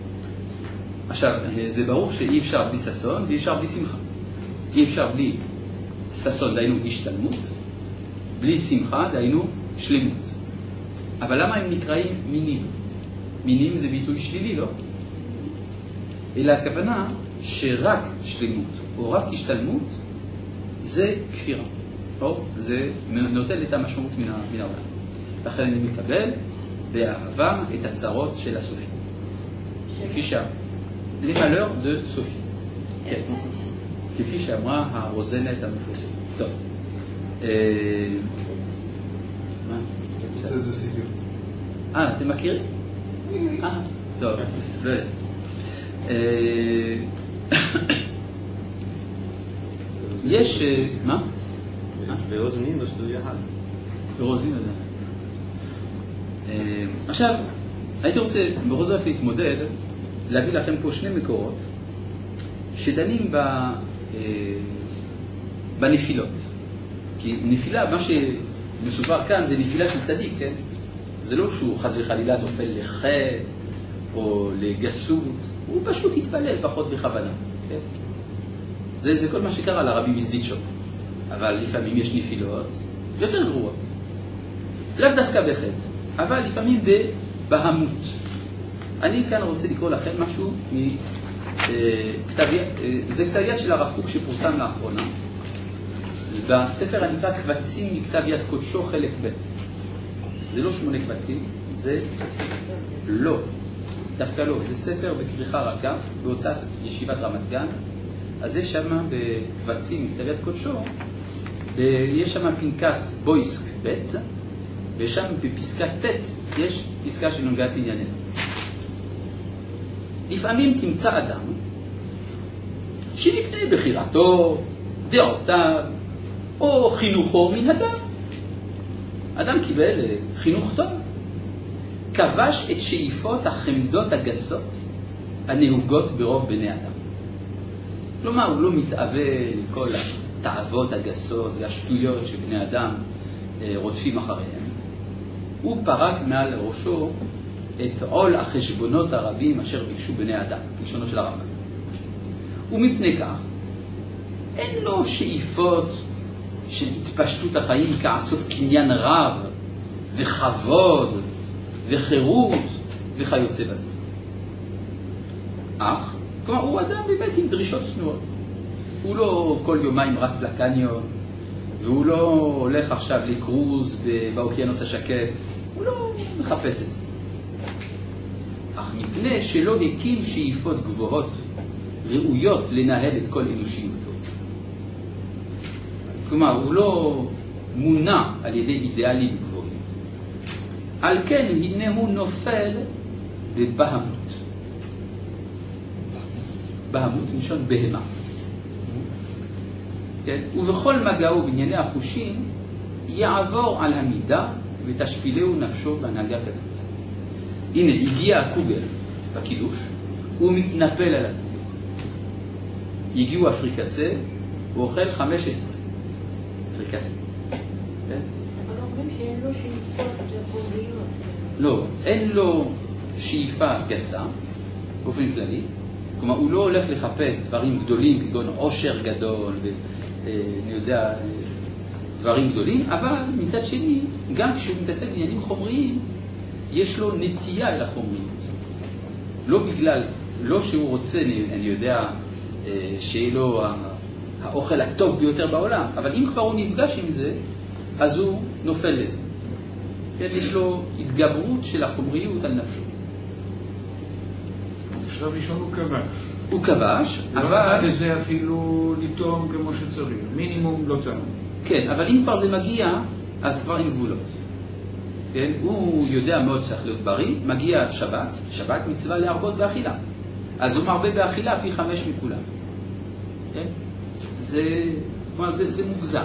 עכשיו, זה ברור שאי אפשר בלי ששון ואי אפשר בלי שמחה. אי אפשר בלי ששון, דהיינו השתלמות, בלי שמחה, דהיינו שלמות. אבל למה הם נקראים מינים? מינים זה ביטוי שלילי, לא? אלא הכוונה שרק שלמות או רק השתלמות זה כפירה. או זה נותן את המשמעות מן העולם. לכן אני מקבל באהבה את הצרות של הסופי. כפי שאמר. Les malheurs de Sophie. כן. כפי שאמרה הרוזנת המפורסמת. טוב. מה? זה סיגר. אה, אתם מכירים? אה, טוב. יש, מה? באוזנין נוסדו יחד. ברוזין, עכשיו, הייתי רוצה בכל זאת להתמודד, להביא לכם פה שני מקורות שדנים ב, בנפילות. כי נפילה, מה שמסופר כאן זה נפילה של צדיק, כן? זה לא שהוא חס וחלילה נופל לחטא או לגסות, הוא פשוט התפלל פחות בכוונה, כן? זה, זה כל מה שקרה לרבי מזדיצ'וק. אבל לפעמים יש נפילות יותר גרועות. לאו דווקא בחטא, אבל לפעמים בבהמות. אני כאן רוצה לקרוא לכם משהו מכתב יד, זה כתב יד של הרב קוק שפורסם לאחרונה. בספר הנקרא קבצים מכתב יד קודשו חלק ב'. זה לא שמונה קבצים, זה לא. דווקא לא, זה ספר בכריכה רכה, בהוצאת ישיבת רמת גן. אז יש שם בקבצים מכתב יד קודשו, יש שם פנקס בויסק ב', ושם בפסקת ט' יש פסקה שנוגעת לענייננו. לפעמים תמצא אדם שנקנה בחירתו, דעותיו, או חינוכו מנהגיו. אדם קיבל חינוך טוב, כבש את שאיפות החמדות הגסות הנהוגות ברוב בני אדם. כלומר, הוא לא מתאווה לכל התאוות הגסות והשטויות שבני אדם רודפים אחריהם. הוא פרק מעל ראשו את עול החשבונות הרבים אשר ביקשו בני אדם, בלשונו של הרמב"ם. ומפני כך, אין לו שאיפות של התפשטות החיים כעשות קניין רב וכבוד וחירות וכיוצא בזה. אך, כלומר, הוא אדם באמת עם דרישות צנועות. הוא לא כל יומיים רץ לקניון, והוא לא הולך עכשיו לקרוז באוקיינוס השקט, הוא לא מחפש את זה. אך מפני שלא הקים שאיפות גבוהות, ראויות לנהל את כל אנושיותו. כלומר, הוא לא מונע על ידי אידיאלים גבוהים. על כן, הנה הוא נופל בבהמות. בהמות מלשון בהמה. כן? ובכל מגעו בענייני החושים יעבור על המידה ותשפילהו נפשו בהנהגה כזאת. הנה, הגיע הקוגל בקידוש, הוא מתנפל על הקוגל. הגיעו אפריקסה, הוא אוכל חמש עשרה. אפריקסה. כן? אבל אומרים שאין לו שאיפות גבוהות. לא, אין לו שאיפה גסה, באופן כללי. כלומר, הוא לא הולך לחפש דברים גדולים, כגון עושר גדול, ואני יודע, דברים גדולים, אבל מצד שני, גם כשהוא מתעסק בעניינים חומריים, יש לו נטייה אל החומריות. לא בגלל, לא שהוא רוצה, אני יודע, שיהיה לו האוכל הטוב ביותר בעולם, אבל אם כבר הוא נפגש עם זה, אז הוא נופל לזה. יש לו התגברות של החומריות על נפשו. בשלב ראשון הוא כבש. הוא כבש, לא אבל... נתן לזה אפילו לטעום כמו שצריך. מינימום לא טעם. כן, אבל אם כבר זה מגיע, אז כבר אין גבולות. כן? הוא יודע מאוד שצריך להיות בריא, מגיע שבת, שבת מצווה להרבות באכילה. אז הוא מרבה באכילה פי חמש מכולם. כן? זה, כלומר, זה, זה מוגזם.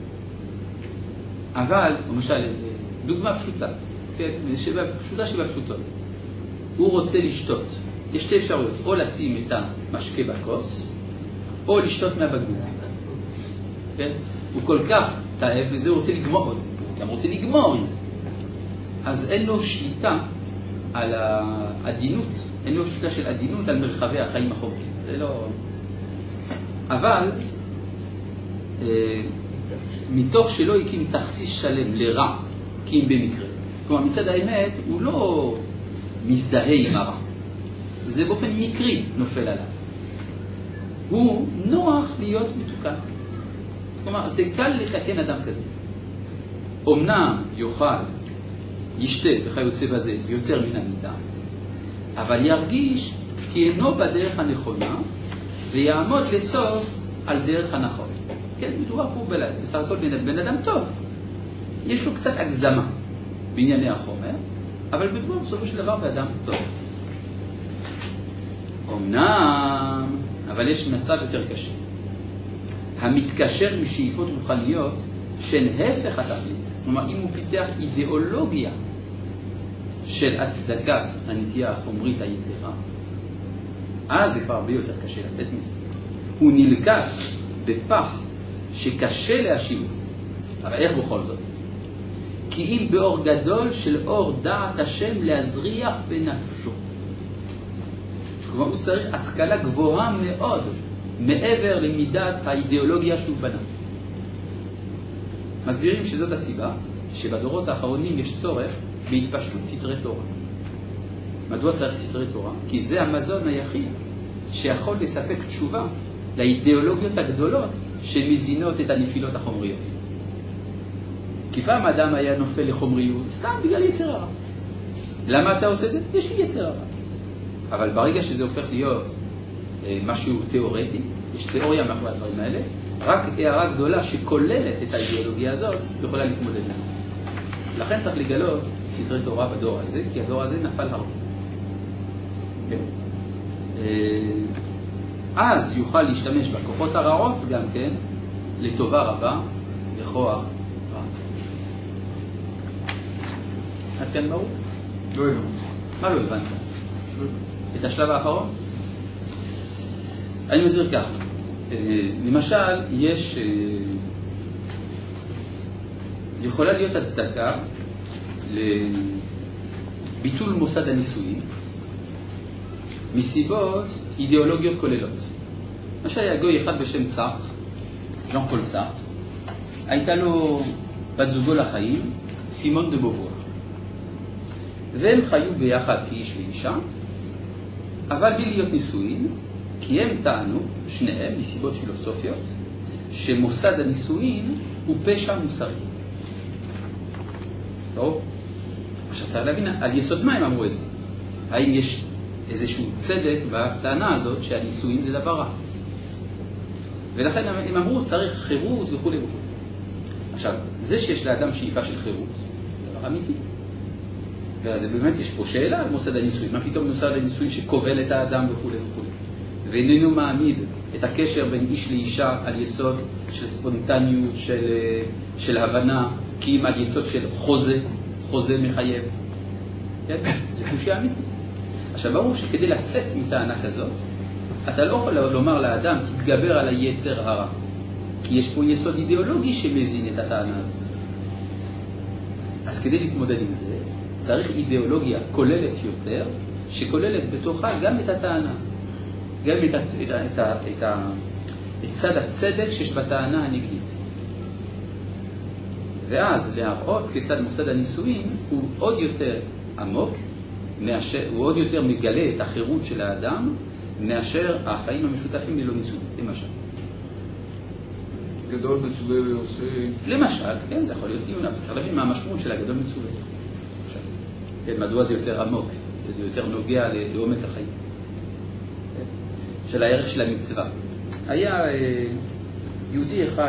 אבל, למשל, דוגמה פשוטה, כן? שבא, פשוטה שבא פשוטות. הוא רוצה לשתות. יש שתי אפשרויות, או לשים את המשקה בכוס, או לשתות מהבקבוק. כן? הוא כל כך תאהב בזה, הוא רוצה לגמור, הוא גם רוצה לגמור עם זה. אז אין לו שליטה על העדינות, אין לו שליטה של עדינות על מרחבי החיים החומריים. זה לא... אבל, אה, מתוך שלא הקים תכסיס שלם לרע, כי אם במקרה. כלומר, מצד האמת, הוא לא מזדהה עם הרע. זה באופן מקרי נופל עליו. הוא נוח להיות מתוקן. כלומר, זה קל לתקן אדם כזה. אמנם יאכל, ישתה וכיוצא בזה יותר מן המידה, אבל ירגיש כי אינו בדרך הנכונה, ויעמוד לסוף על דרך הנכון. כן, מדובר פה בלד, בסך הכל בן, בן אדם טוב. יש לו קצת הגזמה בענייני החומר, אבל מדובר בסופו של דבר באדם טוב. או, אמנם, אבל יש מצב יותר קשה. המתקשר משאיפות רוחניות שהן הפך התכלית. כלומר, אם הוא פיתח אידיאולוגיה של הצדקת הנטייה החומרית היתרה, אז זה כבר הרבה יותר קשה לצאת מזה. הוא נלקח בפח שקשה להשיב. אבל איך בכל זאת? כי אם באור גדול של אור דעת השם להזריח בנפשו. כלומר, הוא צריך השכלה גבוהה מאוד מעבר למידת האידיאולוגיה שהוא בנה. מסבירים שזאת הסיבה שבדורות האחרונים יש צורך בהתפשטות סתרי תורה. מדוע צריך סתרי תורה? כי זה המזון היחיד שיכול לספק תשובה לאידיאולוגיות הגדולות שמזינות את הנפילות החומריות. כי פעם אדם היה נופל לחומריות סתם בגלל יצר הרע. למה אתה עושה את זה? יש לי יצר הרע. אבל ברגע שזה הופך להיות אה, משהו תיאורטי, יש תיאוריה מאחורי הדברים האלה, רק הערה גדולה שכוללת את האידיאולוגיה הזאת יכולה להתמודד לזה. לכן צריך לגלות סתרי תורה בדור הזה, כי הדור הזה נפל הרבה. כן. אז יוכל להשתמש בכוחות הרעות גם כן לטובה רבה בכוח רע. עד כאן ברור? לא הבנת. מה לא הבנת? את השלב האחרון? אני מזהיר כך. למשל, יש יכולה להיות הצדקה לביטול מוסד הנישואים מסיבות אידיאולוגיות כוללות. מה שהיה גוי אחד בשם סארטר, ז'אן פול סארטר, הייתה לו בת זוגו לחיים, סימון דה בובואר. והם חיו ביחד כאיש ואישה, אבל בלי להיות נישואין, כי הם טענו, שניהם, מסיבות פילוסופיות, שמוסד הנישואין הוא פשע מוסרי. טוב? עכשיו צריך להבין, על יסוד מה הם אמרו את זה? האם יש איזשהו צדק בטענה הזאת שהנישואין זה דבר רע? ולכן הם אמרו, צריך חירות וכו' וכו'. עכשיו, זה שיש לאדם שאיפה של חירות, זה דבר אמיתי. ואז באמת יש פה שאלה על מוסד הנישואין. מה פתאום מוסד הנישואין שכובל את האדם וכו' וכו'. ואיננו מעמיד את הקשר בין איש לאישה על יסוד של ספונטניות, של, של הבנה, כי אם על יסוד של חוזה, חוזה מחייב. כן? זה קושיה אמיתית. עכשיו, ברור שכדי לצאת מטענה כזאת, אתה לא יכול לומר לאדם, תתגבר על היצר הרע. כי יש פה יסוד אידיאולוגי שמזין את הטענה הזאת. אז כדי להתמודד עם זה, צריך אידיאולוגיה כוללת יותר, שכוללת בתוכה גם את הטענה. גם את, את, את, את, את צד הצדק שיש בטענה הנגדית. ואז להראות כיצד מוסד הנישואין הוא עוד יותר עמוק, מאשר, הוא עוד יותר מגלה את החירות של האדם, מאשר החיים המשותפים ללא נישואין, למשל. גדול מצווה ועושה... למשל, כן, זה יכול להיות דיון, אבל צריך להבין מה המשמעות של הגדול מצווה. כן, מדוע זה יותר עמוק, זה יותר נוגע לעומק החיים. של הערך של המצווה. היה אה, יהודי אחד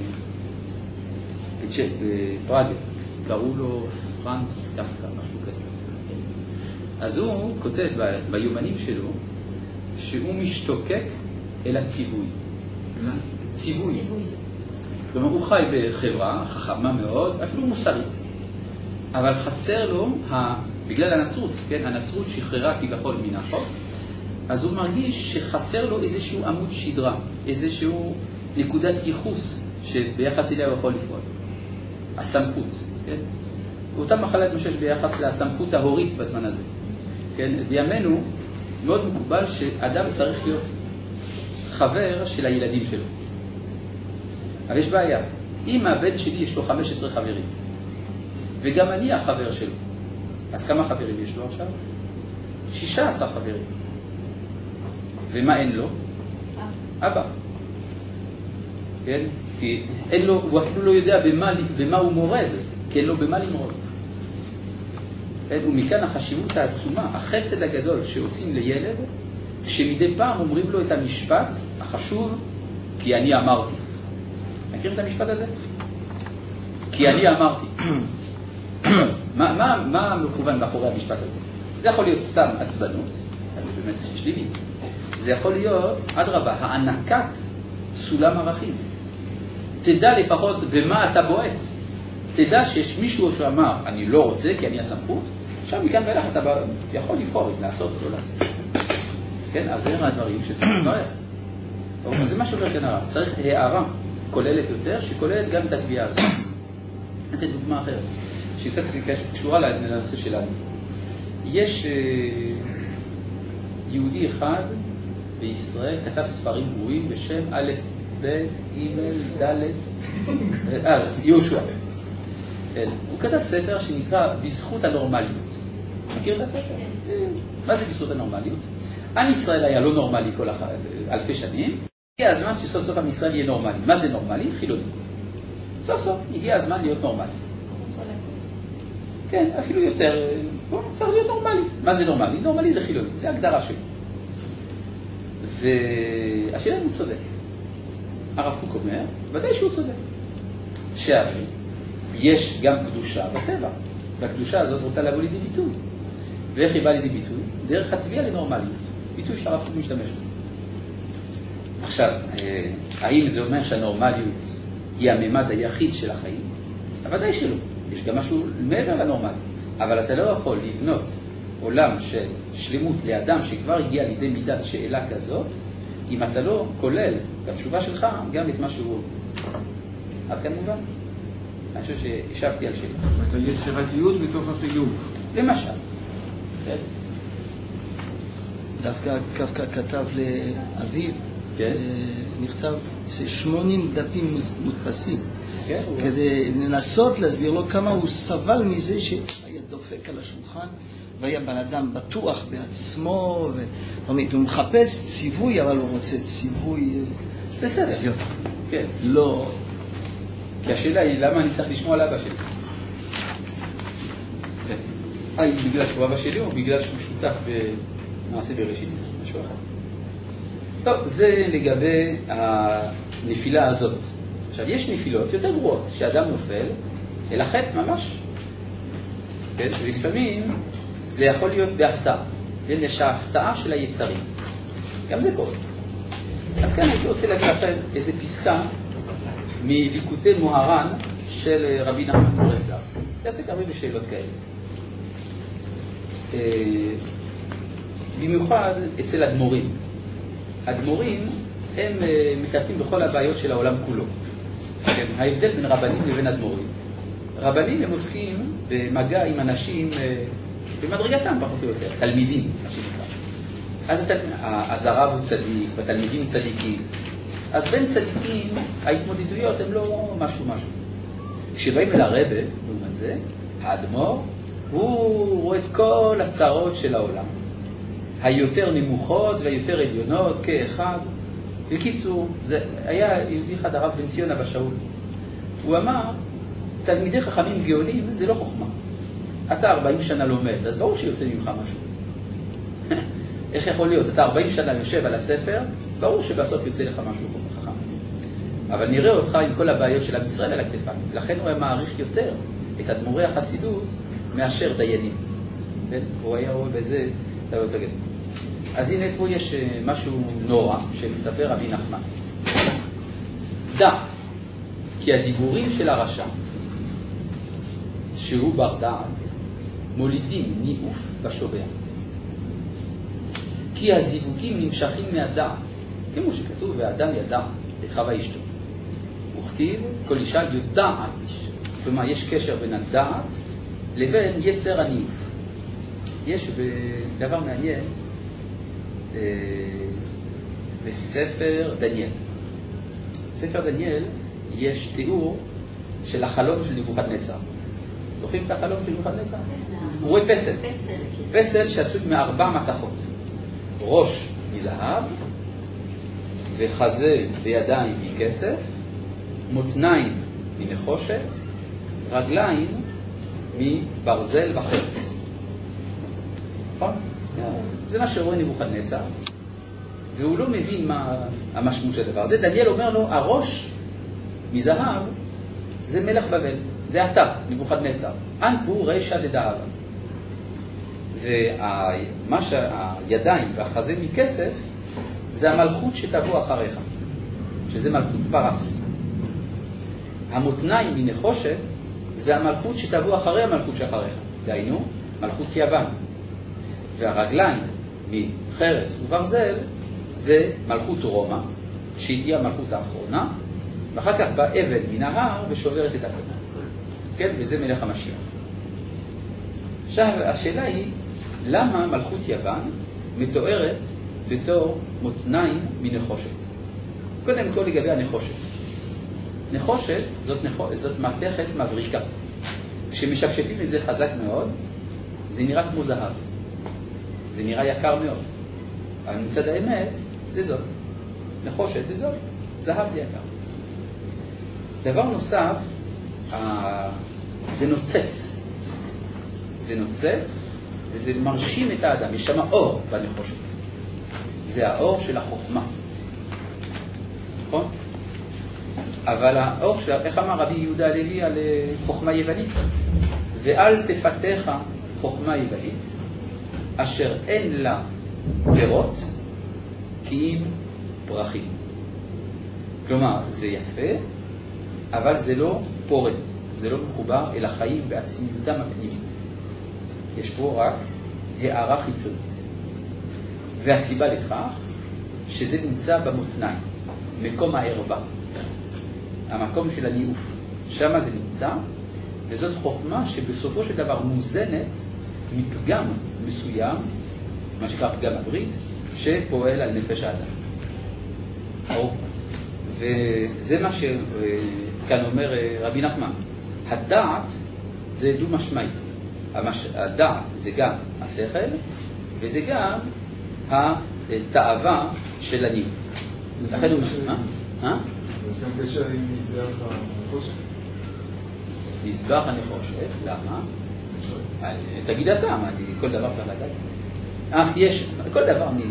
בפראג, קראו לו פרנס קפקא, משהו כזה. אז הוא כותב ב- ביומנים שלו שהוא משתוקק אל הציווי. ציווי. כלומר, הוא חי בחברה חכמה מאוד, אפילו מוסרית. אבל חסר לו, ה... בגלל הנצרות, כן? הנצרות שחררה כביכול מן החוק, אז הוא מרגיש שחסר לו איזשהו עמוד שדרה, איזשהו נקודת ייחוס שביחס אליה הוא יכול לפעול. הסמכות, כן? אותה מחלת משש ביחס לסמכות ההורית בזמן הזה. כן? בימינו מאוד מקובל שאדם צריך להיות חבר של הילדים שלו. אבל יש בעיה. אם הבן שלי יש לו חמישה עשר חברים, וגם אני החבר שלו, אז כמה חברים יש לו עכשיו? שישה עשר חברים. ומה אין לו? אבא. כן? כי אין לו, הוא אפילו לא יודע במה, במה הוא מורד, כי אין לו במה למרוד. כן? ומכאן החשיבות העצומה, החסד הגדול שעושים לילד, שמדי פעם אומרים לו את המשפט החשוב, כי אני אמרתי. מכירים את המשפט הזה? כי אני אמרתי. מה, מה, מה מכוון מאחורי המשפט הזה? זה יכול להיות סתם עצבנות, אז זה באמת שלילי. זה יכול להיות, אדרבה, הענקת סולם ערכים. תדע לפחות במה אתה בועט. תדע שיש מישהו שאמר, אני לא רוצה כי אני הסמכות, עכשיו מכאן ואילך אתה יכול לבחור אם לעשות או לא לעשות. כן, אז זה הדברים שצריך לברך. אז זה מה שאומר כאן הרב. צריך הערה כוללת יותר, שכוללת גם את התביעה הזאת. אני אתן דוגמה אחרת, שהיא קצת קשורה לנושא שלנו. יש יהודי אחד בישראל כתב ספרים גרועים בשם א', ב', ג', ד', אה, יהושע. הוא כתב ספר שנקרא בזכות הנורמליות. מכיר את הספר? מה זה בזכות הנורמליות? עם ישראל היה לא נורמלי כל אלפי שנים. הגיע הזמן שסוף סוף עם ישראל יהיה נורמלי. מה זה נורמלי? חילוני. סוף סוף הגיע הזמן להיות נורמלי. כן, אפילו יותר, צריך להיות נורמלי. מה זה נורמלי? נורמלי זה חילוני, זה הגדרה שלי. והשאלה הוא צודק. הרב קוק אומר, ודאי שהוא צודק. שהרי יש גם קדושה בטבע, והקדושה הזאת רוצה לבוא לידי ביטוי. ואיך היא באה לידי ביטוי? דרך התביעה לנורמליות. ביטוי שהרב קוק משתמש בו. עכשיו, האם זה אומר שהנורמליות היא הממד היחיד של החיים? ודאי שלא. יש גם משהו מעבר לנורמלי. אבל אתה לא יכול לבנות עולם של שלמות לאדם שכבר הגיע לידי מידת שאלה כזאת, אם אתה לא כולל בתשובה שלך גם את מה שהוא. עד כאן מובן? אני חושב שהשבתי על שאלה. את היצירתיות בתוך החיוב. למשל. דווקא קפקא כתב לאביו, כן. נכתב שמונים דפים מודפסים, כן, כדי לנסות להסביר לו כמה הוא סבל מזה שהיה דופק על השולחן והיה בן אדם בטוח בעצמו, ו... הוא מחפש ציווי, אבל הוא רוצה ציווי בסדר. כן. לא. כי השאלה היא למה אני צריך לשמוע על אבא שלי? האם בגלל שהוא אבא שלי או בגלל שהוא שותף במעשה בראשית? משהו אחר. טוב, זה לגבי הנפילה הזאת. עכשיו, יש נפילות יותר גרועות, שאדם נופל אל החטא ממש. כן? ולפעמים זה יכול להיות בהפתעה. יש ההפתעה של היצרים. גם זה קורה. אז כאן הייתי רוצה להביא לכם איזה פסקה מליקוטי מוהר"ן של רבי נחמן מברסלב. יעסק הרבה בשאלות כאלה. במיוחד אצל אדמו"רים. אדמו"רים הם מטפלים בכל הבעיות של העולם כולו. כן, ההבדל בין רבנים לבין אדמו"רים. רבנים הם עוסקים במגע עם אנשים במדרגתם פחות או יותר, תלמידים, מה שנקרא. אז, אז הרב הוא צדיק והתלמידים צדיקים. אז בין צדיקים ההתמודדויות הן לא משהו משהו. כשבאים אל הרבה, לעומת זה, האדמו"ר, הוא רואה את כל הצרות של העולם. היותר נמוכות והיותר עליונות כאחד. בקיצור, זה היה יהודי אחד הרב בן ציון אבא שאול. הוא אמר, תלמידי חכמים גאונים זה לא חוכמה. אתה ארבעים שנה לומד, אז ברור שיוצא ממך משהו. איך יכול להיות? אתה ארבעים שנה יושב על הספר, ברור שבסוף יוצא לך משהו חכם. אבל נראה אותך עם כל הבעיות של עם ישראל על הכתפיים. לכן הוא היה מעריך יותר את אדמו"רי החסידות מאשר דיינים. הוא היה רואה בזה דבר תגד. אז הנה פה יש משהו נורא שמספר רבי נחמן. דע כי הדיבורים של הרשע שהוא בר דעת מולידים ניאוף בשובע. כי הזיווגים נמשכים מהדעת, כמו שכתוב והאדם ידע את חווה אשתו. וכתיב כל אישה יודעת איש. כלומר יש קשר בין הדעת לבין יצר הניאוף. יש דבר מעניין בספר דניאל. בספר דניאל יש תיאור של החלום של נבוכדנצר. זוכרים את החלום של נבוכדנצר? הוא רואה פסל. פסל שעשוי מארבע מתכות. ראש מזהב, וחזה וידיים מכסף, מותניים מנחושת, רגליים מברזל וחץ. נכון? זה מה שרואה נבוכדנצר, והוא לא מבין מה המשמעות של הדבר. זה דניאל אומר לו, הראש מזהב זה מלך בבל, זה אתה, נבוכדנצר. אנפו רשע דדאבה. ומה שהידיים והחזה מכסף זה המלכות שתבוא אחריך, שזה מלכות פרס. המותניים מנחושת זה המלכות שתבוא אחרי המלכות שאחריך, דהיינו מלכות יוון. והרגליים מחרס וברזל זה מלכות רומא, שהיא תהיה המלכות האחרונה, ואחר כך בא עבד מן ההר ושוברת את הכל. כן, וזה מלך המשיח. עכשיו השאלה היא, למה מלכות יוון מתוארת בתור מותניים מנחושת? קודם כל לגבי הנחושת. נחושת זאת, נחושת, זאת מתכת מבריקה. כשמשפשפים את זה חזק מאוד, זה נראה כמו זהב. זה נראה יקר מאוד. אבל מצד האמת, זה זאת. נחושת זה זאת. זהב זה יקר. דבר נוסף, זה נוצץ. זה נוצץ, וזה מרשים את האדם. יש שם אור בנחושת. זה האור של החוכמה. נכון? אבל האור של, איך אמר רבי יהודה הלוי על חוכמה יוונית? ואל תפתח חוכמה יוונית, אשר אין לה פירות, כי אם פרחים. כלומר, זה יפה, אבל זה לא פורה. זה לא מחובר אל החיים בעצמיותם הפנימית. יש פה רק הערה חיצונית. והסיבה לכך, שזה נמצא במותניים, מקום הערבה, המקום של הניאוף. שם זה נמצא, וזאת חוכמה שבסופו של דבר מוזנת מפגם מסוים, מה שקרה פגם הברית, שפועל על נפש האדם. וזה מה שכאן אומר רבי נחמן. הדעת זה דו משמעי. הדעת זה גם השכל, וזה גם התאווה של הניאוף. לכן הוא אומר, מה? יש גם קשר עם מזבח הנחושת? מזבח הנחושת, למה? תגיד אתה, כל דבר צריך לדעת. אך יש, כל דבר אני...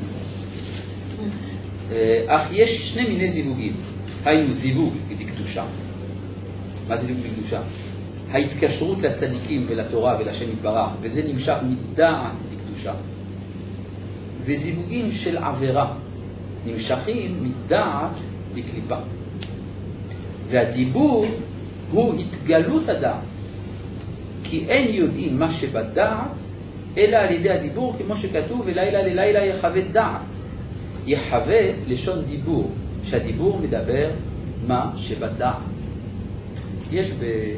אך יש שני מיני זיווגים. היינו זיווג בקדושה. מה זה זיווג בקדושה? ההתקשרות לצדיקים ולתורה ולשם יתברך, וזה נמשך מדעת בקדושה. וזיווגים של עבירה נמשכים מדעת בקליפה. והדיבור הוא התגלות הדעת, כי אין יודעים מה שבדעת אלא על ידי הדיבור, כמו שכתוב ולילה ללילה יחווה דעת. יחווה לשון דיבור, שהדיבור מדבר מה שבדעת. יש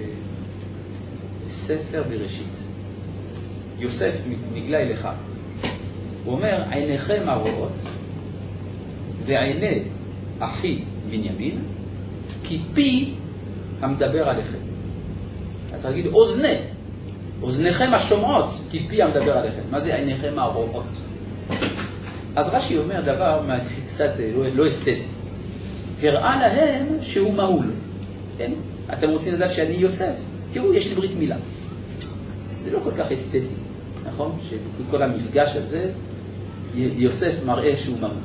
בספר בראשית יוסף נגלה אליך, הוא אומר עיניכם הרואות ועיני אחי בנימין, כי פי המדבר עליכם. אז תגיד אוזני, אוזניכם השומעות, כי פי המדבר עליכם. מה זה עיניכם הרואות? אז רש"י אומר דבר קצת לא, לא אסתטי. הראה להם שהוא מהול. כן? אתם רוצים לדעת שאני יוסף? תראו, יש לי ברית מילה. זה לא כל כך אסתטי, נכון? שכל המפגש הזה יוסף מראה שהוא מהול.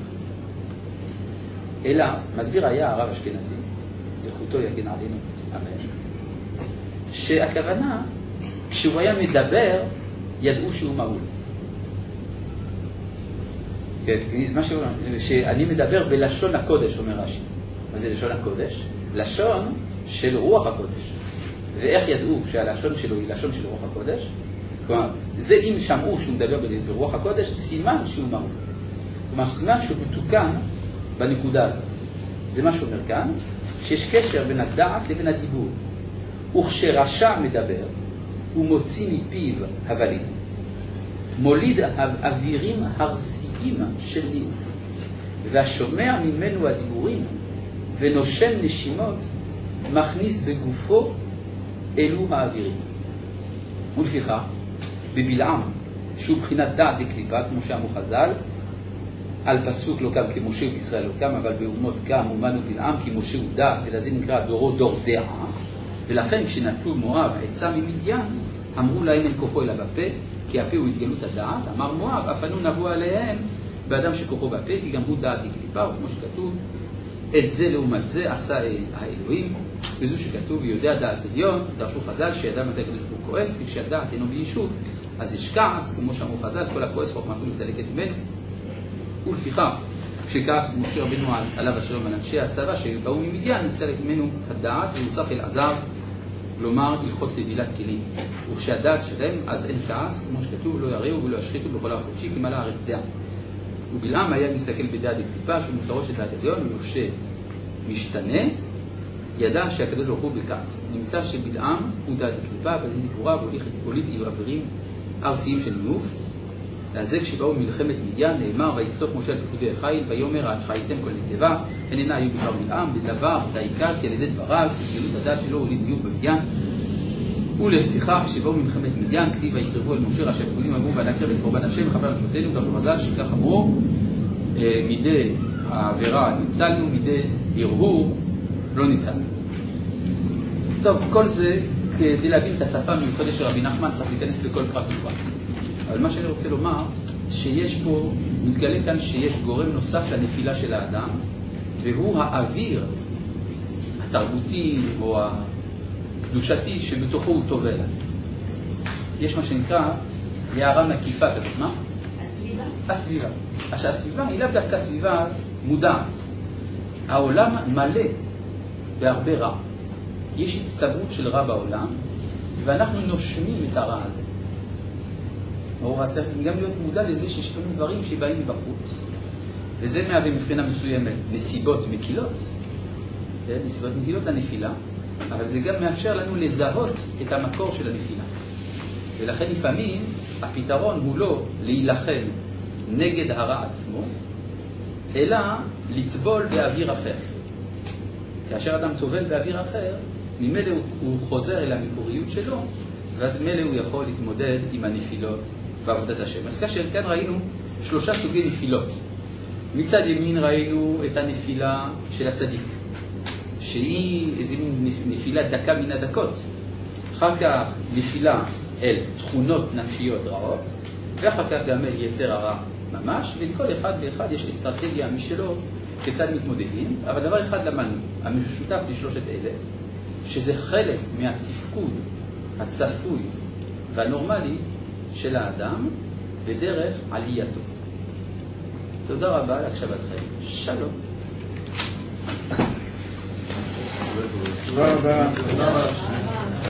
אלא, מסביר היה הרב אשכנזי, זכותו יגן עלינו, אמן, שהכוונה, כשהוא היה מדבר, ידעו שהוא מהול. כן, מה שהוא, שאני מדבר בלשון הקודש, אומר רש"י. מה זה לשון הקודש? לשון של רוח הקודש. ואיך ידעו שהלשון שלו היא לשון של רוח הקודש? כלומר, זה אם שמעו שהוא מדבר ברוח הקודש, סימן שהוא מהול. כלומר, סימן שהוא מתוקן בנקודה הזאת. זה מה שאומר כאן, שיש קשר בין הדעת לבין הדיבור. וכשרשע מדבר, הוא מוציא מפיו הבלים, מוליד אווירים הרסיים של ניאוף, והשומע ממנו הדיבורים ונושם נשימות, מכניס בגופו אלו האווירים. ולפיכך, בבלעם, שהוא בחינת דעת דקליפה, כמו שאמרו חז"ל, על פסוק לא קם כמשה וישראל לא קם, אבל באומות קם אומן ובלעם כי משה הוא דעת, ולזה נקרא דורו דור דעה. ולכן כשנטלו מואב עצה ממדיין, אמרו להם אין כוחו אלא בפה, כי הפה הוא התגלות הדעת. אמר מואב, אף אנו נבוא עליהם באדם שכוחו בפה, כי גם הוא דעת דקליפה, וכמו שכתוב, את זה לעומת זה עשה האלוהים, וזו שכתוב ויודע דעת עליון, דרשו חז"ל שידע מתי הקדוש ברוך הוא כועס, כי כשהדעת אינו ביישוב, אז יש כעס, כמו שאמרו חז"ל, כל הכועס חוכמתו מסתלקת ממנו. ולפיכך, כשכעס משה רבנו עליו השלום על אנשי הצבא שבאו ממדיין, נסתלק ממנו הדעת והוצף אל עזר, לומר הלכות טבילת כלים. וכשהדעת שלהם, אז אין כעס, כמו שכתוב, לא יראו ולא ישחיתו בכל הר קודשי, כי מלא הארץ דעה. ובלעם היה מסתכל בדעת בקליפה, שהוא מותרות של דעת עליון, וכשמשתנה, ידע שהקדוש ברוך הוא בכעס. נמצא שבלעם הוא דעת בקליפה, בדין גבורה, והוליד עברים ארסיים של ניאוף. אז זה כשבאו מלחמת מדיין, נאמר, ויקצוף משה על פקודי החיל, ויאמר, חייתם כל נקבה, הן אינה היו בדבר בלעם, בדבר, והעיקר, כי על ידי דבריו, שגלות הדעת שלו הוליד ניאוף במדיין. ולפיכך שבאו מלחמת מדיין, כתיב ויקרבו אל משה ראשי פקודים, אמרו, ונקרב את קורבן השם, וחבר נפשותינו, דרשו מזל, שכך אמרו, מידי העבירה ניצלנו, מידי הרהור לא ניצלנו. טוב, כל זה כדי להבין את השפה המיוחדת של רבי נחמן צריך להיכנס לכל פרט ופרט. אבל מה שאני רוצה לומר, שיש פה, מתגלה כאן שיש גורם נוסף לנפילה של האדם, והוא האוויר התרבותי או הקדושתי שבתוכו הוא טובל. יש מה שנקרא הערה מקיפה כזאת, מה? הסביבה. הסביבה. עכשיו, הסביבה היא לאו דווקא סביבה מודעת. העולם מלא בהרבה רע. יש הצטברות של רע בעולם, ואנחנו נושמים את הרע הזה. או צריך גם להיות מודע לזה שיש פעמים דברים שבאים מבחוץ. וזה מהווה מבחינה מסוימת נסיבות מקילות, נסיבות מקילות לנפילה, אבל זה גם מאפשר לנו לזהות את המקור של הנפילה. ולכן לפעמים הפתרון הוא לא להילחם נגד הרע עצמו, אלא לטבול באוויר אחר. כאשר אדם טובל באוויר אחר, ממילא הוא חוזר אל המקוריות שלו, ואז ממילא הוא יכול להתמודד עם הנפילות בעבודת השם. אז כאשר כאן ראינו שלושה סוגי נפילות. מצד ימין ראינו את הנפילה של הצדיק, שהיא איזו נפילה דקה מן הדקות. אחר כך נפילה אל תכונות נפשיות רעות, ואחר כך גם אל יצר הרע ממש, ולכל אחד ואחד יש אסטרטגיה משלו כיצד מתמודדים. אבל דבר אחד למדנו, המשותף לשלושת אלה, שזה חלק מהתפקוד הצפוי והנורמלי של האדם בדרך עלייתו. תודה רבה על הקשבתכם. שלום. תודה רבה.